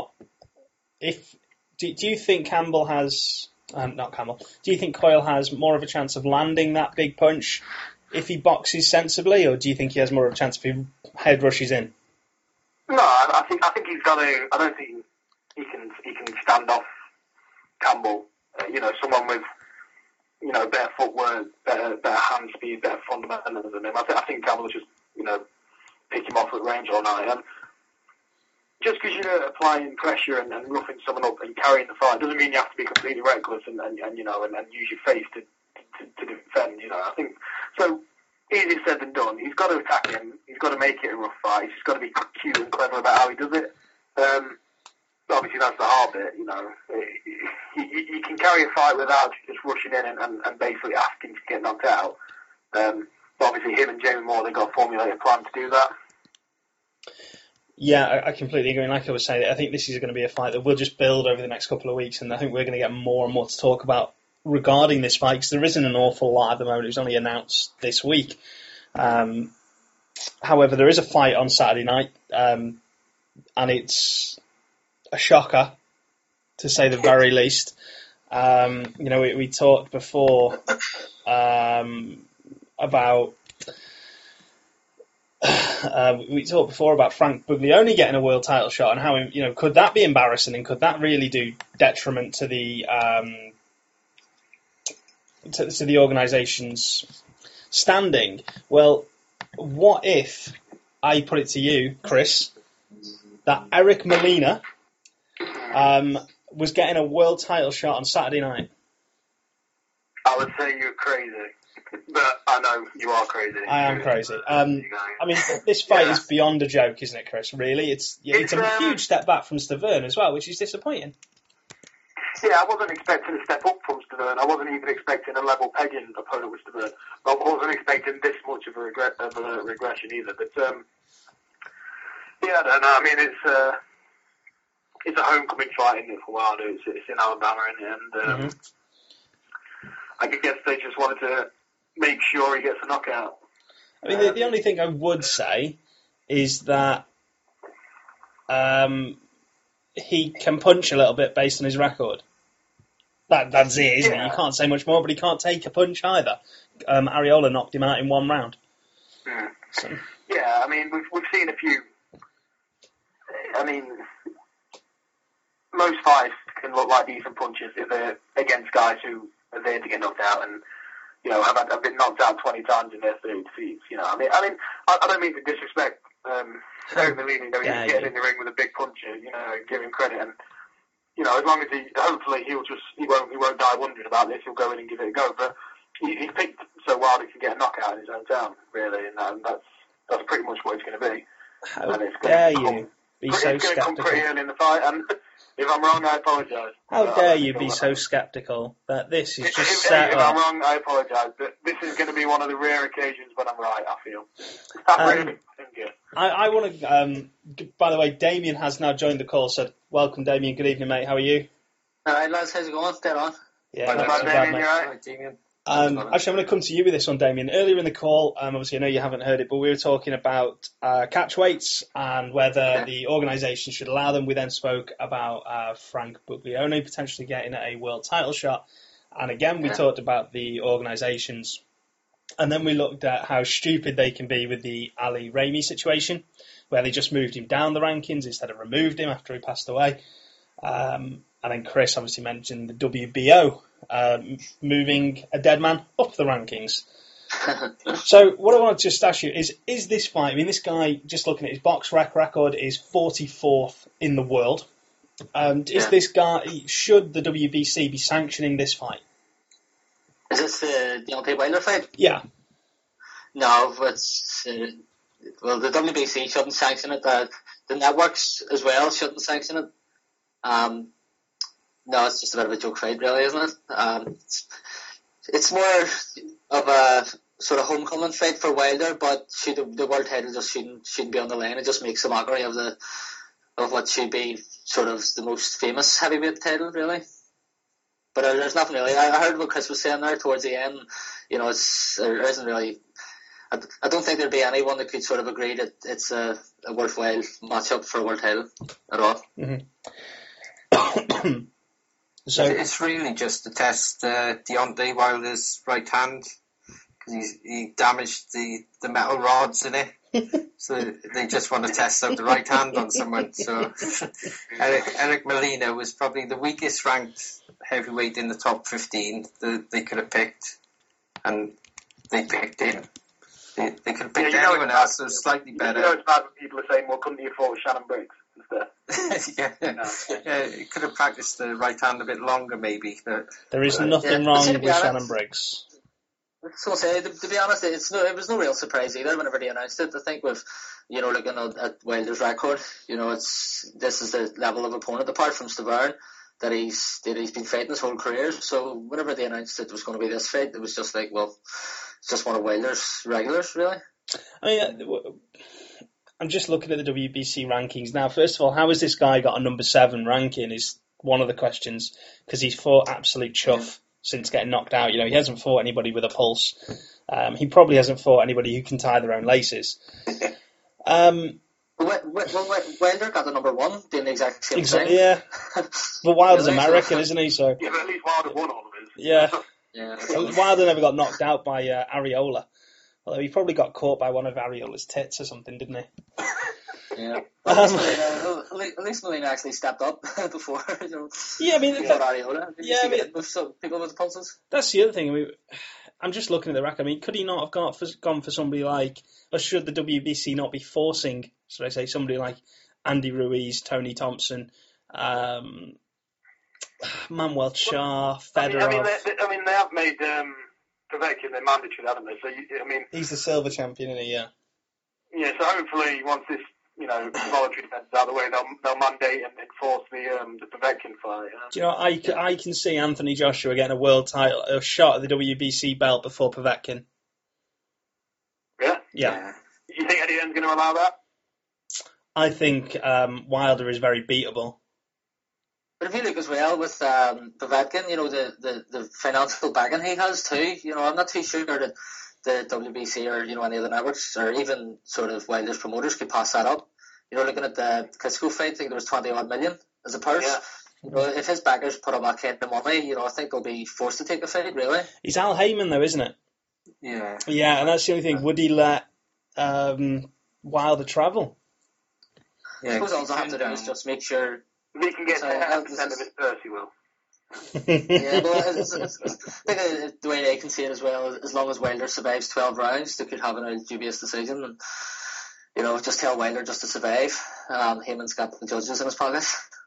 do you think Campbell has? Not Campbell. Do you think Coyle has more of a chance of landing that big punch if he boxes sensibly, or do you think he has more of a chance if he head rushes in? No, I think he's got to. I don't think he can stand off Campbell. Someone with better footwork, better hand speed, better fundamentals than him. I think Campbell will just pick him off at range all night. Just because you're applying pressure and roughing someone up and carrying the fight doesn't mean you have to be completely reckless and use your face to defend. I think so. Easier said than done. He's got to attack him. He's got to make it a rough fight. He's got to be cute and clever about how he does it. Obviously, that's the hard bit. you can carry a fight without just rushing in and basically asking to get knocked out. But obviously, him and Jamie Moore, they've got to formulate a plan to do that. Yeah, I completely agree. And like I was saying, I think this is going to be a fight that will just build over the next couple of weeks, and I think we're going to get more and more to talk about regarding this fight, because there isn't an awful lot at the moment. It was only announced this week. However, there is a fight on Saturday night, and it's a shocker, to say the very least. We talked before about Frank Buglioni getting a world title shot, and how, could that be embarrassing, and could that really do detriment to the to the organisation's standing? Well, what if I put it to you, Chris, that Eric Molina was getting a world title shot on Saturday night? I would say you're crazy, but I know you are crazy. I am crazy. This fight is beyond a joke, isn't it, Chris? Really, it's a huge step back from Stavern as well, which is disappointing. Yeah, I wasn't expecting a step up from Stavern. I wasn't even expecting a level pegging opponent with Stavern. I wasn't expecting this much of a regression either. But I don't know. I mean, it's a homecoming fight, isn't it, for Wilder? It's in Alabama, and I guess they just wanted to make sure he gets a knockout. I mean, the only thing I would say is that he can punch a little bit based on his record. That's it, isn't it? You can't say much more, but he can't take a punch either. Ariola knocked him out in one round. So. Yeah, I mean, we've seen a few. I mean, most fights can look like decent punches if they're against guys who are there to get knocked out, and have been knocked out 20 times in their 30 defeats. I don't mean to disrespect Eric Molina. He's getting in the ring with a big puncher. Give him credit, and as long as hopefully he won't die wondering about this. He'll go in and give it a go. But he's picked so Wilder can get a knockout in his own town, really, and that's pretty much what it's going to be. How dare you be so sceptical? It's going to come pretty early in the fight, and if I'm wrong, I apologise. How dare you be so sceptical that this is just set up? If I'm wrong, I apologise, but this is going to be one of the rare occasions when I'm right, I feel. I want to, by the way, Damien has now joined the call, so welcome, Damien. Good evening, mate. How are you? Alright, lads, how's it going? Dead on. Yeah, not too bad, mate. Right, Damien. Actually, I'm going to come to you with this one, Damien. Earlier in the call, obviously I know you haven't heard it, but we were talking about catch weights and whether the organisation should allow them. We then spoke about Frank Buglioni potentially getting a world title shot. And again, we talked about the organisations. And then we looked at how stupid they can be with the Ali Raimi situation, where they just moved him down the rankings instead of removed him after he passed away. And then Chris obviously mentioned the WBO moving a dead man up the rankings. So what I want to just ask you is this fight, I mean, this guy, just looking at his box record, is 44th in the world. Is this guy, should the WBC be sanctioning this fight? Is this the Deontay Wilder fight? Yeah. No, it's well, the WBC shouldn't sanction it. The networks as well shouldn't sanction it. No, it's just a bit of a joke fight, really, isn't it? It's more of a sort of homecoming fight for Wilder, but the world title just shouldn't be on the line. It just makes a mockery of what should be sort of the most famous heavyweight title, really. But there's nothing really. I heard what Chris was saying there towards the end. There isn't really. I don't think there'd be anyone that could sort of agree that it's a worthwhile matchup for a world title at all. Mm-hmm. So it's really just to test Deontay Wilder's right hand, because he damaged the metal rods in it. So they just want to test out the right hand on someone. So Eric Molina was probably the weakest ranked heavyweight in the top 15 that they could have picked, and they picked him. They could have picked anyone else who was slightly better. It's bad when people are saying, well, couldn't he afford Shannon Briggs instead? He could have practiced the right hand a bit longer, maybe. But, there is nothing wrong with Shannon Briggs. So say, to be honest, it was no real surprise either whenever they announced it. I think with, looking at Wilder's record, this is the level of opponent, apart from Stavern, that he's been fighting his whole career. So whenever they announced it was going to be this fight, it was just like, well, it's just one of Wilder's regulars, really. I mean, I'm just looking at the WBC rankings now. First of all, how has this guy got a number 7 ranking is one of the questions, because he's fought absolute chuff since getting knocked out. You know, he hasn't fought anybody with a pulse. He probably hasn't fought anybody who can tie their own laces. Wilder got the number 1, doing the exact same thing. Yeah, but Wilder's American, isn't he? So yeah, but at least Wilder won all of his. Yeah. Wilder never got knocked out by Areola. Although he probably got caught by one of Areola's tits or something, didn't he? Yeah. At least Molina actually stepped up before. You know, yeah, I mean, Areola. With some people with pulses. That's the other thing. I mean, I'm just looking at the record. I mean, could he not have gone for somebody like, or should the WBC not be forcing, should I say, somebody like Andy Ruiz, Tony Thompson, Manuel Charr, Fedorov? I mean, they have made Povetkin their mandatory, haven't they? So he's the silver champion, isn't he? Yeah. Yeah. So hopefully, once this voluntary event's out of the way, they'll mandate and enforce the Povetkin fight. Do you know, I can see Anthony Joshua getting a world title, a shot at the WBC belt before Povetkin. Yeah. You think Eddie Hearn's going to allow that? I think Wilder is very beatable. But if you look as well with Povetkin, you know, the financial backing he has too, you know, I'm not too sure that the WBC or, you know, any of the networks or even sort of Wilder's promoters could pass that up. You know, looking at the Klitschko fight, I think there was 20-odd million as a purse. Yeah. You know, if his backers put up that kind of money, you know, I think they'll be forced to take the fight, really. He's Al Heyman, though, isn't it? Yeah. Yeah, and that's the only thing. Would he let Wilder travel? Yeah, I suppose all they have to do is just make sure... If he can get 10% of his purse, he will. Yeah, well, I think the way they can see it as well, as long as Wilder survives 12 rounds, they could have a dubious decision, and you know, just tell Wilder just to survive. Heyman's got the judges in his pocket.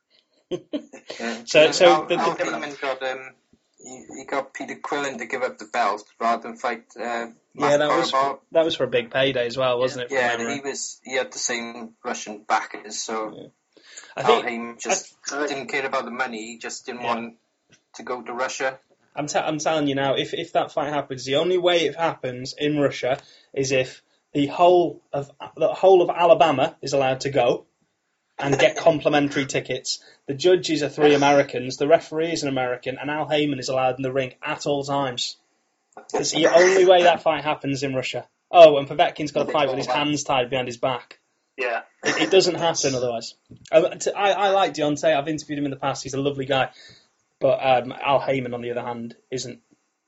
So Heyman got he got Peter Quillen to give up the belt rather than fight. That was for a big payday as well, wasn't it? Yeah, and he had the same Russian backers, so. I think Heyman just didn't care about the money. He just didn't want to go to Russia. I'm telling you now, if that fight happens, the only way it happens in Russia is if the whole of Alabama is allowed to go and get complimentary tickets. The judges are 3 Americans, the referee is an American, and Al Heyman is allowed in the ring at all times. It's the only way that fight happens in Russia. Oh, and Povetkin's got to fight with his hands tied behind his back. Yeah. It doesn't happen otherwise. I like Deontay. I've interviewed him in the past. He's a lovely guy. But Al Heyman, on the other hand, isn't.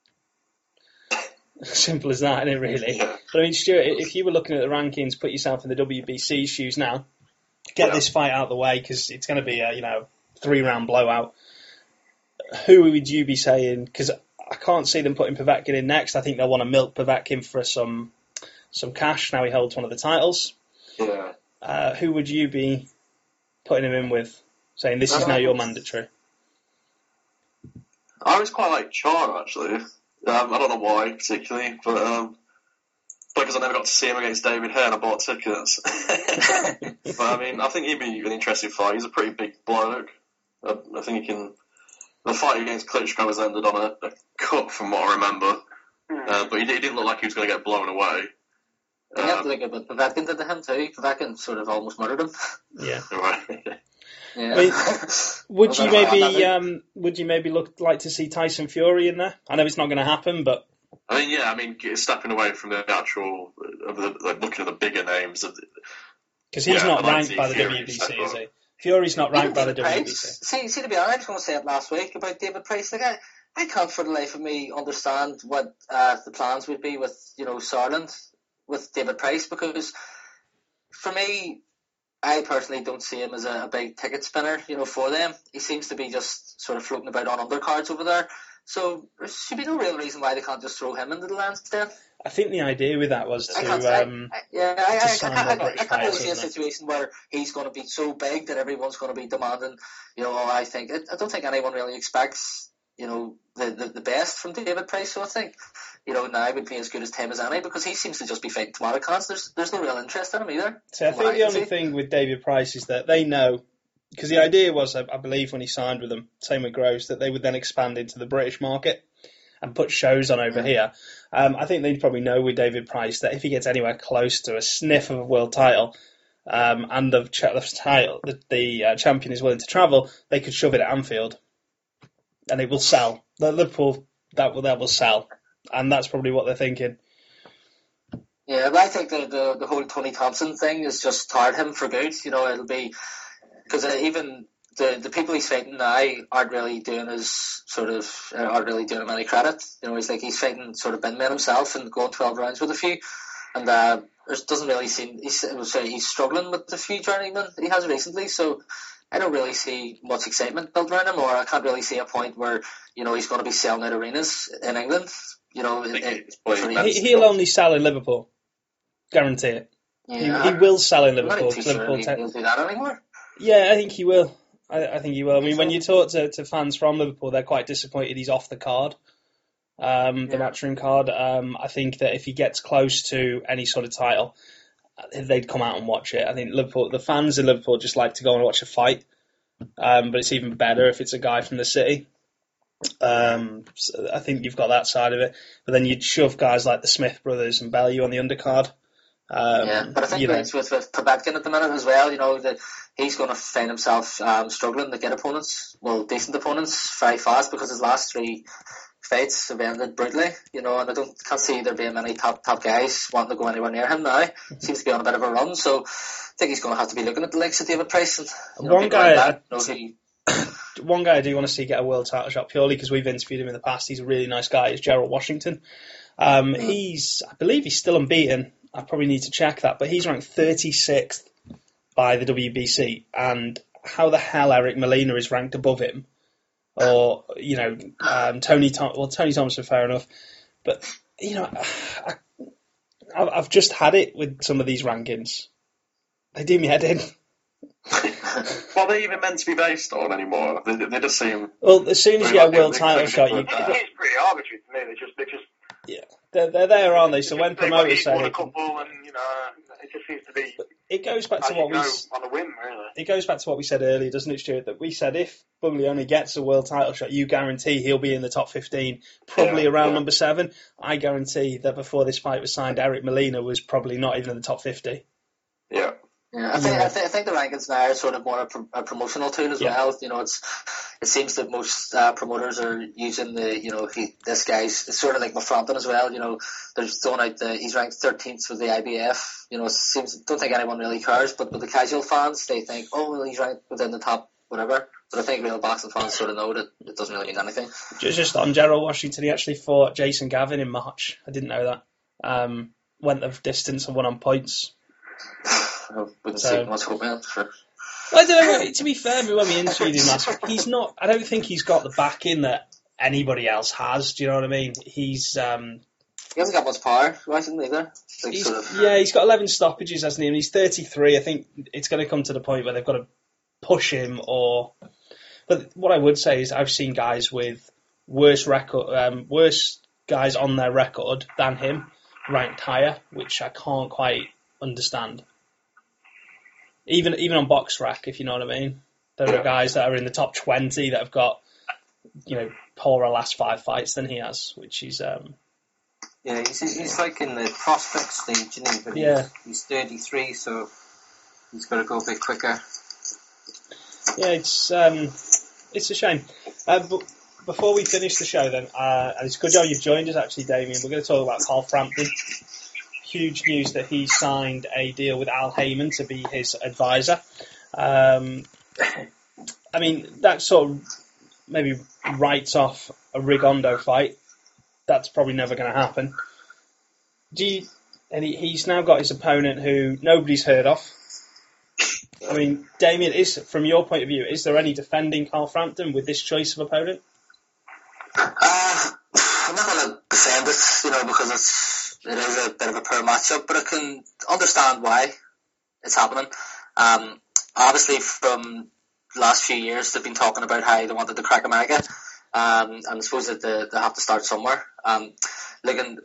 Simple as that, isn't it, really? But I mean, Stuart, if you were looking at the rankings, put yourself in the WBC shoes now, get this fight out of the way, because it's going to be a 3-round blowout. Who would you be saying? Because I can't see them putting Povetkin in next. I think they'll want to milk Povetkin for some cash. Now he holds one of the titles. Yeah. Who would you be putting him in with, saying this is now your mandatory? I always quite like Charr, actually. I don't know why, particularly, but because I never got to see him against David Hearn, I bought tickets. But, I mean, I think he'd be an interesting fight. He's a pretty big bloke. I think he can... The fight against Klitschko was ended on a cut, from what I remember. But he didn't look like he was going to get blown away. You have to think about Povetkin did to him too. Povetkin sort of almost murdered him. Yeah. Right. Yeah. I mean, would you maybe like to see Tyson Fury in there? I know it's not going to happen, but stepping away from the actual looking at the bigger names of because he's not ranked by the WBC, is he? Fury's not ranked by the WBC. See, to be honest, I was going to say it last week about David Price. Like, I can't for the life of me understand what the plans would be with Sarland. With David Price, because for me, I personally don't see him as a big ticket spinner, for them. He seems to be just sort of floating about on undercards over there. So there should be no real reason why they can't just throw him into the Lansdowne. I think the idea with that was I can't really see a situation where he's going to be so big that everyone's going to be demanding, I don't think anyone really expects, the best from David Price. So I think, now would be as good as time as any, because he seems to just be fighting tomato cans. There's no real interest in him either. So I think the only thing with David Price is that they know Because the idea was, I believe, when he signed with them, same with Groves, that they would then expand into the British market and put shows on over here. I think they'd probably know with David Price that if he gets anywhere close to a sniff of a world title, and the title, the champion is willing to travel, they could shove it at Anfield, and it will sell. Liverpool, that will sell, and that's probably what they're thinking. Yeah, but I think the whole Tony Thompson thing has just tired him for good. It'll be because even the people he's fighting now aren't really doing him any credit. He's fighting sort of bin men himself and going 12 rounds with a few, and it doesn't really seem he's struggling with the few journeymen he has recently. So I don't really see much excitement built around him, or I can't really see a point where he's going to be selling out arenas in England. He'll only sell in Liverpool. Guarantee it. Yeah. He will sell in Liverpool. He'll do that anymore. Yeah, I think he will. I think he will. I mean, when you talk to fans from Liverpool, they're quite disappointed he's off the card, the Matchroom card. I think that if he gets close to any sort of title, they'd come out and watch it. I think the fans in Liverpool just like to go and watch a fight, but it's even better if it's a guy from the city. So I think you've got that side of it. But then you'd shove guys like the Smith brothers and Bellew on the undercard. But I think it's with Povetkin at the minute as well, that he's going to find himself struggling to get decent opponents very fast, because his last 3 fights have ended brutally, and I can't see there being many top guys wanting to go anywhere near him now. Seems to be on a bit of a run, so I think he's going to have to be looking at the likes of David Price and one guy I do want to see get a world title shot, purely because we've interviewed him in the past. He's a really nice guy. Is Gerald Washington. I believe he's still unbeaten. I probably need to check that, but he's ranked 36th by the WBC, and how the hell Eric Molina is ranked above him, or Tony Thompson, fair enough, but I've just had it with some of these rankings. They do me head in. What are they even meant to be based on anymore? They just seem. Well, as soon as you get a world title shot, it's pretty arbitrary to me. They just. Yeah. They're there, aren't they? So when promoters say a couple, and it just seems to be. It goes back to what we on a whim, really. It goes back to what we said earlier, doesn't it, Stuart? That we said if Buglioni gets a world title shot, you guarantee he'll be in the top 15, probably around number 7. I guarantee that before this fight was signed, Eric Molina was probably not even in the top 50. Yeah. Yeah, I think the rankings now are sort of more a promotional tool as well. It seems that most promoters are using this guy's. It's sort of like Frampton as well. They're just throwing out he's ranked 13th with the IBF. Don't think anyone really cares, but with the casual fans, they think, oh well, he's ranked within the top whatever. But I think real boxing fans sort of know that it doesn't really mean anything. Just on Gerald Washington, he actually fought Jason Gavin in March. I didn't know that. Went the distance and won on points. I wouldn't say much hope, man. Sure. I don't know. To be fair, when we interviewed him last week, he's not. I don't think he's got the backing that anybody else has. Do you know what I mean? He hasn't got much power, hasn't either. He's got 11 stoppages, hasn't he? And he's 33. I think it's going to come to the point where they've got to push him. But what I would say is I've seen guys with worse guys on their record than him ranked higher, which I can't quite understand. Even on BoxRec, if you know what I mean. There are guys that are in the top 20 that have got, poorer last 5 fights than he has, which is... Yeah, he's like in the prospect stage, isn't he? But he's 33, so he's got to go a bit quicker. Yeah, it's a shame. But before we finish the show then, and it's a good job you've joined us actually, Damien, we're going to talk about Carl Frampton. Huge news that he signed a deal with Al Heyman to be his advisor. I mean, that sort of maybe writes off a Rigondeaux fight. That's probably never going to happen. And he's now got his opponent who nobody's heard of. I mean, Damien, from your point of view, is there any defending Carl Frampton with this choice of opponent? I'm not going to defend it, because it is a bit of a poor matchup, but I can understand why it's happening. Obviously, from the last few years, they've been talking about how they wanted to crack America, and I suppose that they have to start somewhere. I'm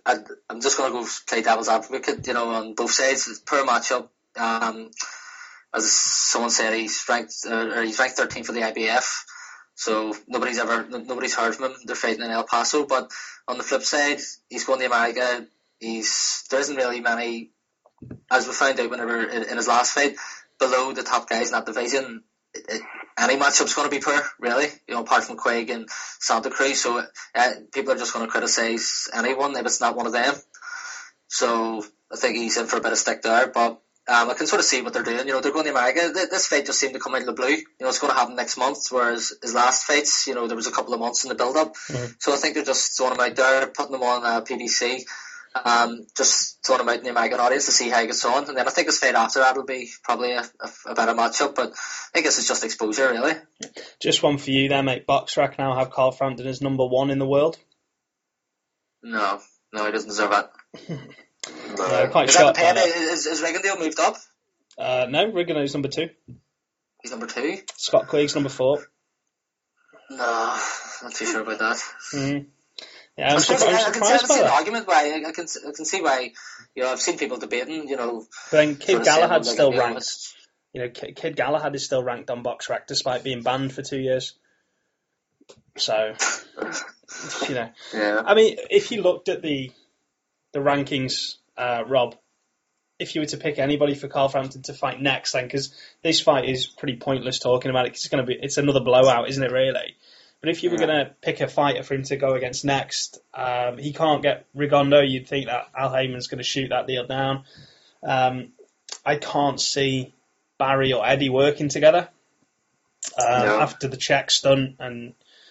just going to go play devil's advocate, on both sides. It's a poor matchup. as someone said, he's ranked 13th for the IBF. So nobody's heard of him. They're fighting in El Paso. But on the flip side, he's going to America. There isn't really many, as we found out whenever in his last fight, below the top guys in that division. Any matchup's going to be poor, really. Apart from Quigg and Santa Cruz. So people are just going to criticise anyone if it's not one of them. So I think he's in for a bit of stick there. But I can sort of see what they're doing. They're going to America. This fight just seemed to come out of the blue. It's going to happen next month, whereas his last fights, there was a couple of months in the build-up. Mm-hmm. So I think they're just throwing him out there, putting him on PBC, just throwing him out in the American audience to see how he gets on. And then I think his fight after that will be probably a better matchup. But I guess it's just exposure, really. Just one for you there, mate. BoxRec now have Carl Frampton as number 1 in the world? No, he doesn't deserve that. No, quite shocked. Is Rigondeaux moved up? No, Rigondeaux's number 2. He's number 2? Scott Quigg's number 4. No, not too sure about that. Mm. Yeah, I'm I surprised can by see that. an argument why I can see why I've seen people debating. But then Kid Galahad's still ranked. It's... Kid Galahad is still ranked on BoxRec despite being banned for 2 years. So, Yeah. I mean, if you looked at the rankings, Rob, if you were to pick anybody for Carl Frampton to fight next, then, because this fight is pretty pointless talking about it, because it's another blowout, isn't it, really? But if you were going to pick a fighter for him to go against next, he can't get Rigondeaux. You'd think that Al Heyman's going to shoot that deal down. I can't see Barry or Eddie working together after the Czech stunt and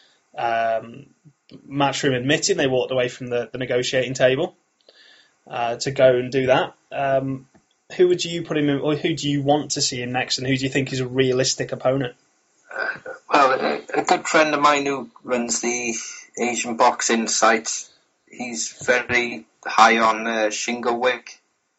Matchroom admitting they walked away from the negotiating table. To go and do that. Who would you put him in, or who do you want to see him next, and who do you think is a realistic opponent? Well, a good friend of mine who runs the Asian boxing site, he's very high on Shingo Wick,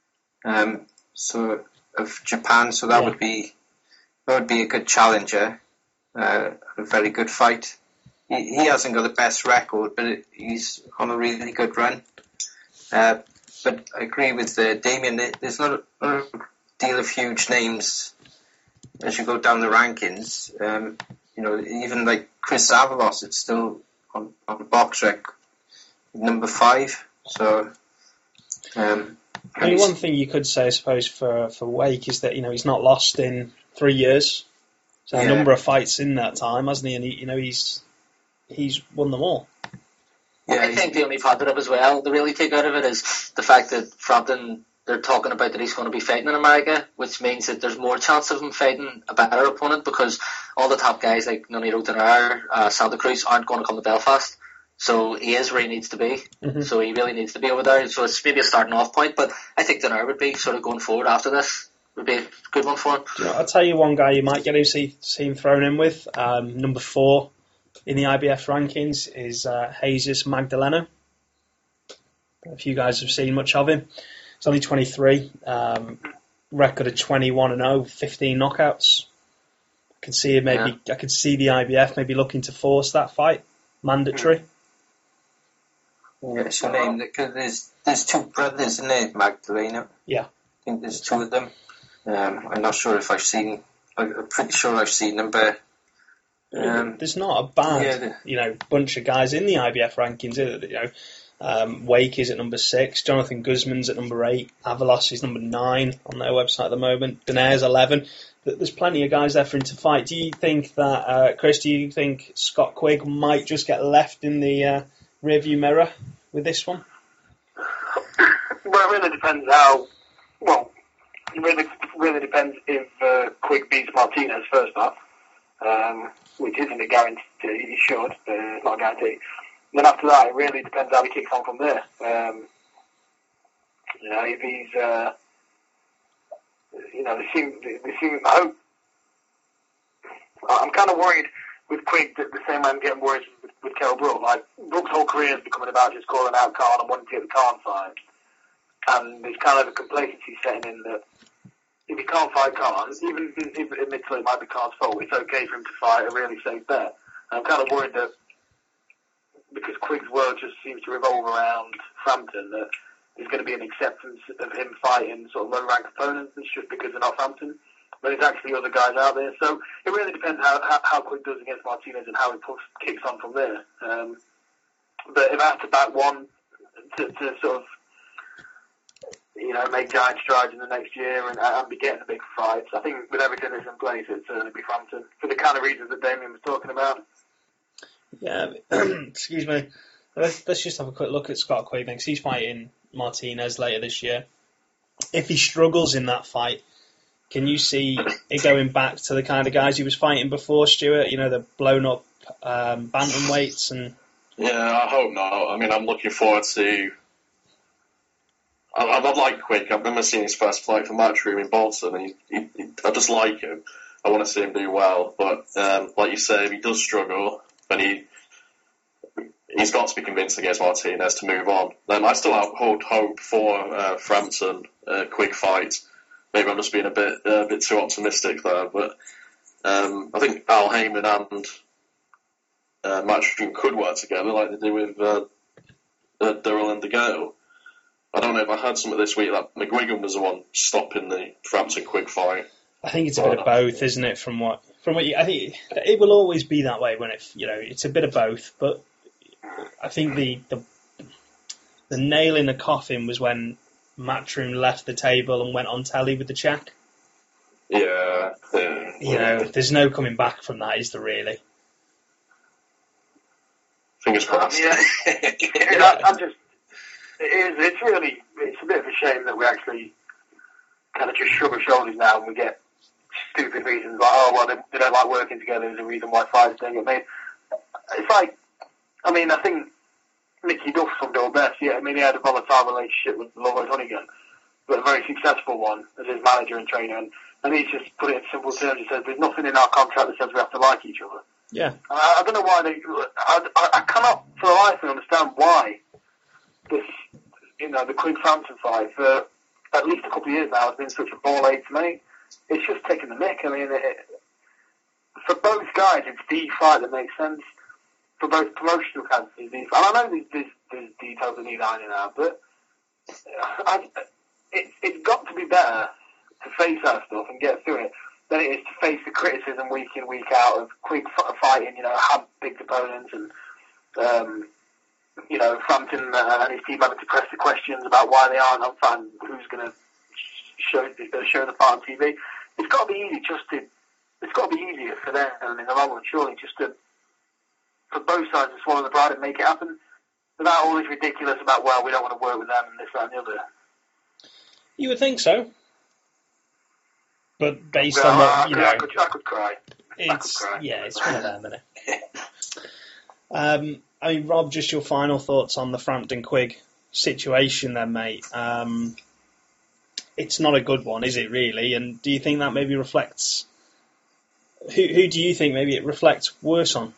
so of Japan. So that would be a good challenger, a very good fight. He hasn't got the best record, but he's on a really good run. But I agree with Damien. There's not a deal of huge names as you go down the rankings. Even like Chris Avalos, it's still on BoxRec number 5. So, one thing you could say, I suppose, for Wake is that he's not lost in 3 years. So a number of fights in that time, hasn't he? And he's won them all. Yeah, I think the only positive as well to really take out of it is the fact that Frampton, they're talking about that he's going to be fighting in America, which means that there's more chance of him fighting a better opponent, because all the top guys like Nonito Donaire, Santa Cruz aren't going to come to Belfast. So he is where he needs to be. Mm-hmm. So he really needs to be over there. So it's maybe a starting off point, but I think Donaire would be sort of going forward after this. Would be a good one for him. I'll tell you one guy you might get to see him thrown in with. Number 4 in the IBF rankings is Jesus Magdaleno. If you guys have seen much of him, he's only 23. Record of 21-0, 15 knockouts. I could see him I could see the IBF maybe looking to force that fight, mandatory. Yeah, it's a name. There's 2 brothers, isn't there, Magdaleno? Yeah, I think there's 2 of them. I'm not sure if I've seen. I'm pretty sure I've seen them, but. There's not a bad, bunch of guys in the IBF rankings, is there? Wake is at number 6, Jonathan Guzman's at number 8, Avalos is number 9 on their website at the moment, Donaire's 11. There's plenty of guys there for him to fight. Do you think that, Chris, Scott Quigg might just get left in the rearview mirror with this one? Well, it really depends it really depends if Quigg beats Martinez first off. Which isn't a guarantee. He should, but it's not a guarantee. And then after that, it really depends how he kicks on from there. If he's, they seem. I'm kind of worried with Quigg the same way I'm getting worried with Kell Brook. Like Brook's whole career is becoming about just calling out Khan and wanting to get the Khan side, and there's kind of a complacency setting in that. If he can't fight Khan, even if admittedly it might be Khan's fault, it's okay for him to fight a really safe bet. And I'm kind of worried that because Quigg's world just seems to revolve around Frampton, that there's going to be an acceptance of him fighting sort of low-ranked opponents just because they're not Frampton, there's actually other guys out there. So it really depends how Quigg does against Martinez and how he kicks on from there. But if I have to back one to sort of, make giant strides in the next year and be getting the big fights, I think with everything that's in place, it'd certainly be Frampton for the kind of reasons that Damien was talking about. Yeah, excuse me. Let's just have a quick look at Scott Quigg because he's fighting Martinez later this year. If he struggles in that fight, can you see it going back to the kind of guys he was fighting before, Stuart? The blown up bantamweights and. Yeah, I hope not. I mean, I'm looking forward to. I like Quigg. I remember seeing his first fight for Matchroom in Bolton, and I just like him. I want to see him do well, but like you say, if he does struggle, then he's got to be convinced against Martinez to move on. I still hold hope for Frampton Quigg fight. Maybe I'm just being a bit too optimistic there, but I think Al Heyman and Matchroom could work together like they do with Durrell and DeGale. I don't know if I heard something this week that McGuigan was the one stopping the Frampton Quigg fight. I think it's a bit of both, isn't it? From what I think it will always be that way when it's a bit of both. But I think the nail in the coffin was when Matchroom left the table and went on telly with the check. Yeah. There's no coming back from that, is there really? Fingers crossed. It's a bit of a shame that we actually kind of just shrug our shoulders now and we get stupid reasons like, they don't like working together is a reason why fights don't get made. It's like, I think Mickey Duff summed it all best. Yeah, he had a volatile relationship with Lloyd Honeyghan, but a very successful one as his manager and trainer. And he's just put it in simple terms. He says, there's nothing in our contract that says we have to like each other. Yeah. I don't know why I cannot for the life of me understand why this, the Quigg Frampton fight for at least a couple of years now has been such a ball ache to me. It's just taking the mick. For both guys, it's the fight that makes sense. For both promotional candidates, and I know there's details that need ironing out, but it's got to be better to face that stuff and get through it than it is to face the criticism week in, week out of Quigg fighting, hand-picked opponents and, Frampton and his team having to press the questions about why they aren't on fan, who's going to show the fight on TV. It's got to be easy it's got to be easier for them in the long run, surely, just for both sides to swallow the pride and make it happen without all this ridiculous about, we don't want to work with them and this, that and the other. You would think so. But based on what, I could cry. It's one of them, isn't it? Rob, just your final thoughts on the Frampton Quigg situation then, mate. It's not a good one, is it really? And do you think that maybe reflects... Who do you think maybe it reflects worse on?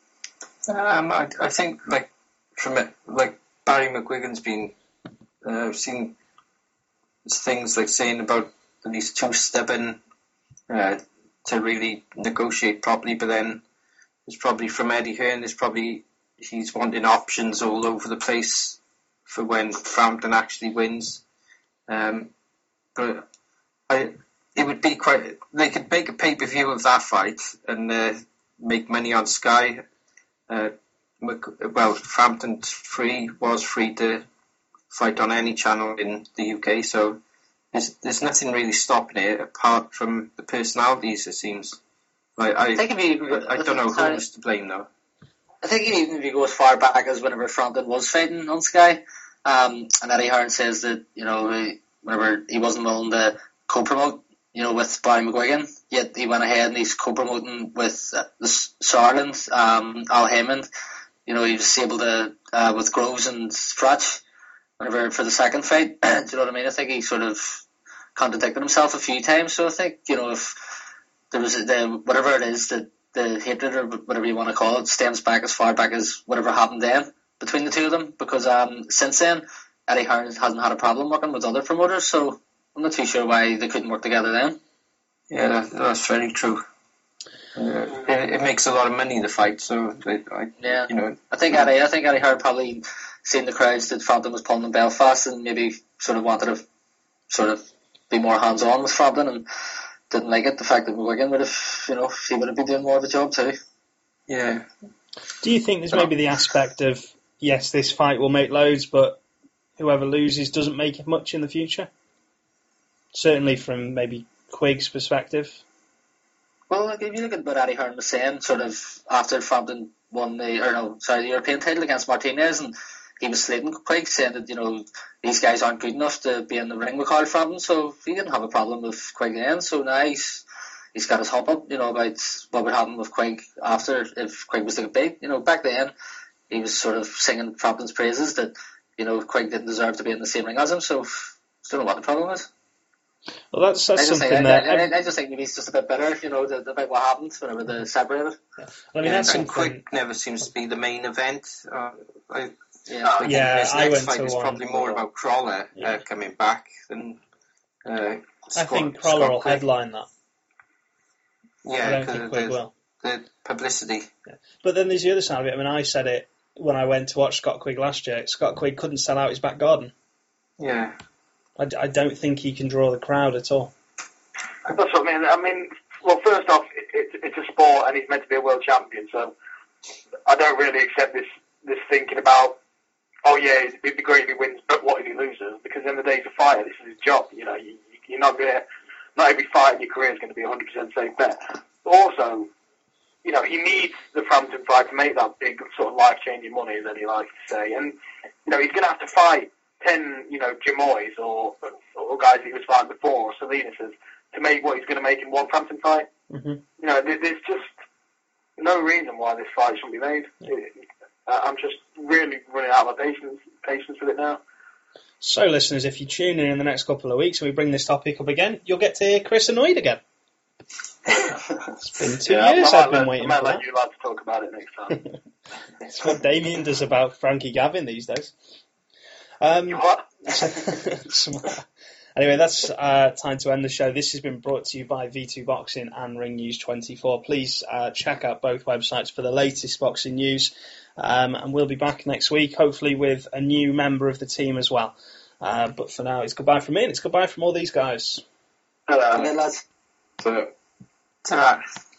I think, from it, Barry McGuigan's been seen things saying about that he's too stubborn to really negotiate properly, but then it's probably from Eddie Hearn, he's wanting options all over the place for when Frampton actually wins. But it would be they could make a pay-per-view of that fight and make money on Sky. Frampton was free to fight on any channel in the UK, so there's nothing really stopping it apart from the personalities, it seems. I don't know who's to blame though. I think even if you go as far back as whenever Frampton was fighting on Sky, and Eddie Hearn says that, whenever he wasn't willing to co-promote, with Barry McGuigan, yet he went ahead and he's co-promoting with the Sarland, Al Heyman. He was able to, with Groves and Fratch, whenever for the second fight. Do you know what I mean? I think he sort of contradicted himself a few times. So I think, if there was whatever it is, that the hatred or whatever you want to call it stems back as far back as whatever happened then between the two of them. Because since then, Eddie Hearn hasn't had a problem working with other promoters. So I'm not too sure why they couldn't work together then. Yeah, that's very true. It makes a lot of money, the fight, so I think Eddie Hearn probably seen the crowds that Frampton was pulling in Belfast and maybe sort of wanted to sort of be more hands-on with Frampton, and didn't like it. The fact that Wigan would have, he would have been doing more of a job too. Yeah. Do you think there's maybe the aspect of, yes, this fight will make loads, but whoever loses doesn't make much in the future? Certainly from maybe Quig's perspective. Well, like, if you look at what Eddie Hearn was saying, sort of after Frampton won the European title against Martinez, and he was slating Quig, saying that, these guys aren't good enough to be in the ring with Carl Frampton, so he didn't have a problem with Quig then. So now he's got his hump up, about what would happen with Quig after, if Quig was to get beat. Back then, he was sort of singing Frampton's praises that, Quig didn't deserve to be in the same ring as him, so I don't know what the problem is. Well, that's something that... I just think maybe he's just a bit bitter, about what happened whenever they separated. Yeah. I mean, that's something... Quig never seems to be the main event. I went to one. Probably more about Crawler coming back than... I think Crawler will headline that. Yeah, because the publicity. Yeah. But then there's the other side of it. I mean, I said it when I went to watch Scott Quigg last year. Scott Quigg couldn't sell out his back garden. Yeah. I don't think he can draw the crowd at all. That's what I mean. Well, first off, it's a sport and he's meant to be a world champion, so I don't really accept this thinking about, it'd be great if he wins, but what if he loses? Because at the end of the day, he's a fighter. This is his job. You're not going to... Not every fight in your career is going to be 100% safe bet. But also, he needs the Frampton fight to make that big sort of life-changing money, as he likes to say. And, he's going to have to fight 10, Jamoys or guys he was fighting before, or Salinas, to make what he's going to make in one Frampton fight. Mm-hmm. There's just no reason why this fight shouldn't be made. Yeah. I'm just really running out of patience with it now. So, listeners, if you tune in the next couple of weeks and we bring this topic up again, you'll get to hear Chris annoyed again. It's been 2 years I've been waiting for that. I might let you lads talk about it next time. It's what Damien does about Frankie Gavin these days. What? Anyway, that's time to end the show. This has been brought to you by V2 Boxing and Ring News 24. Please check out both websites for the latest boxing news. And we'll be back next week, hopefully with a new member of the team as well. But for now, it's goodbye from me and it's goodbye from all these guys. Hello. Good lads. So, Ta-ra.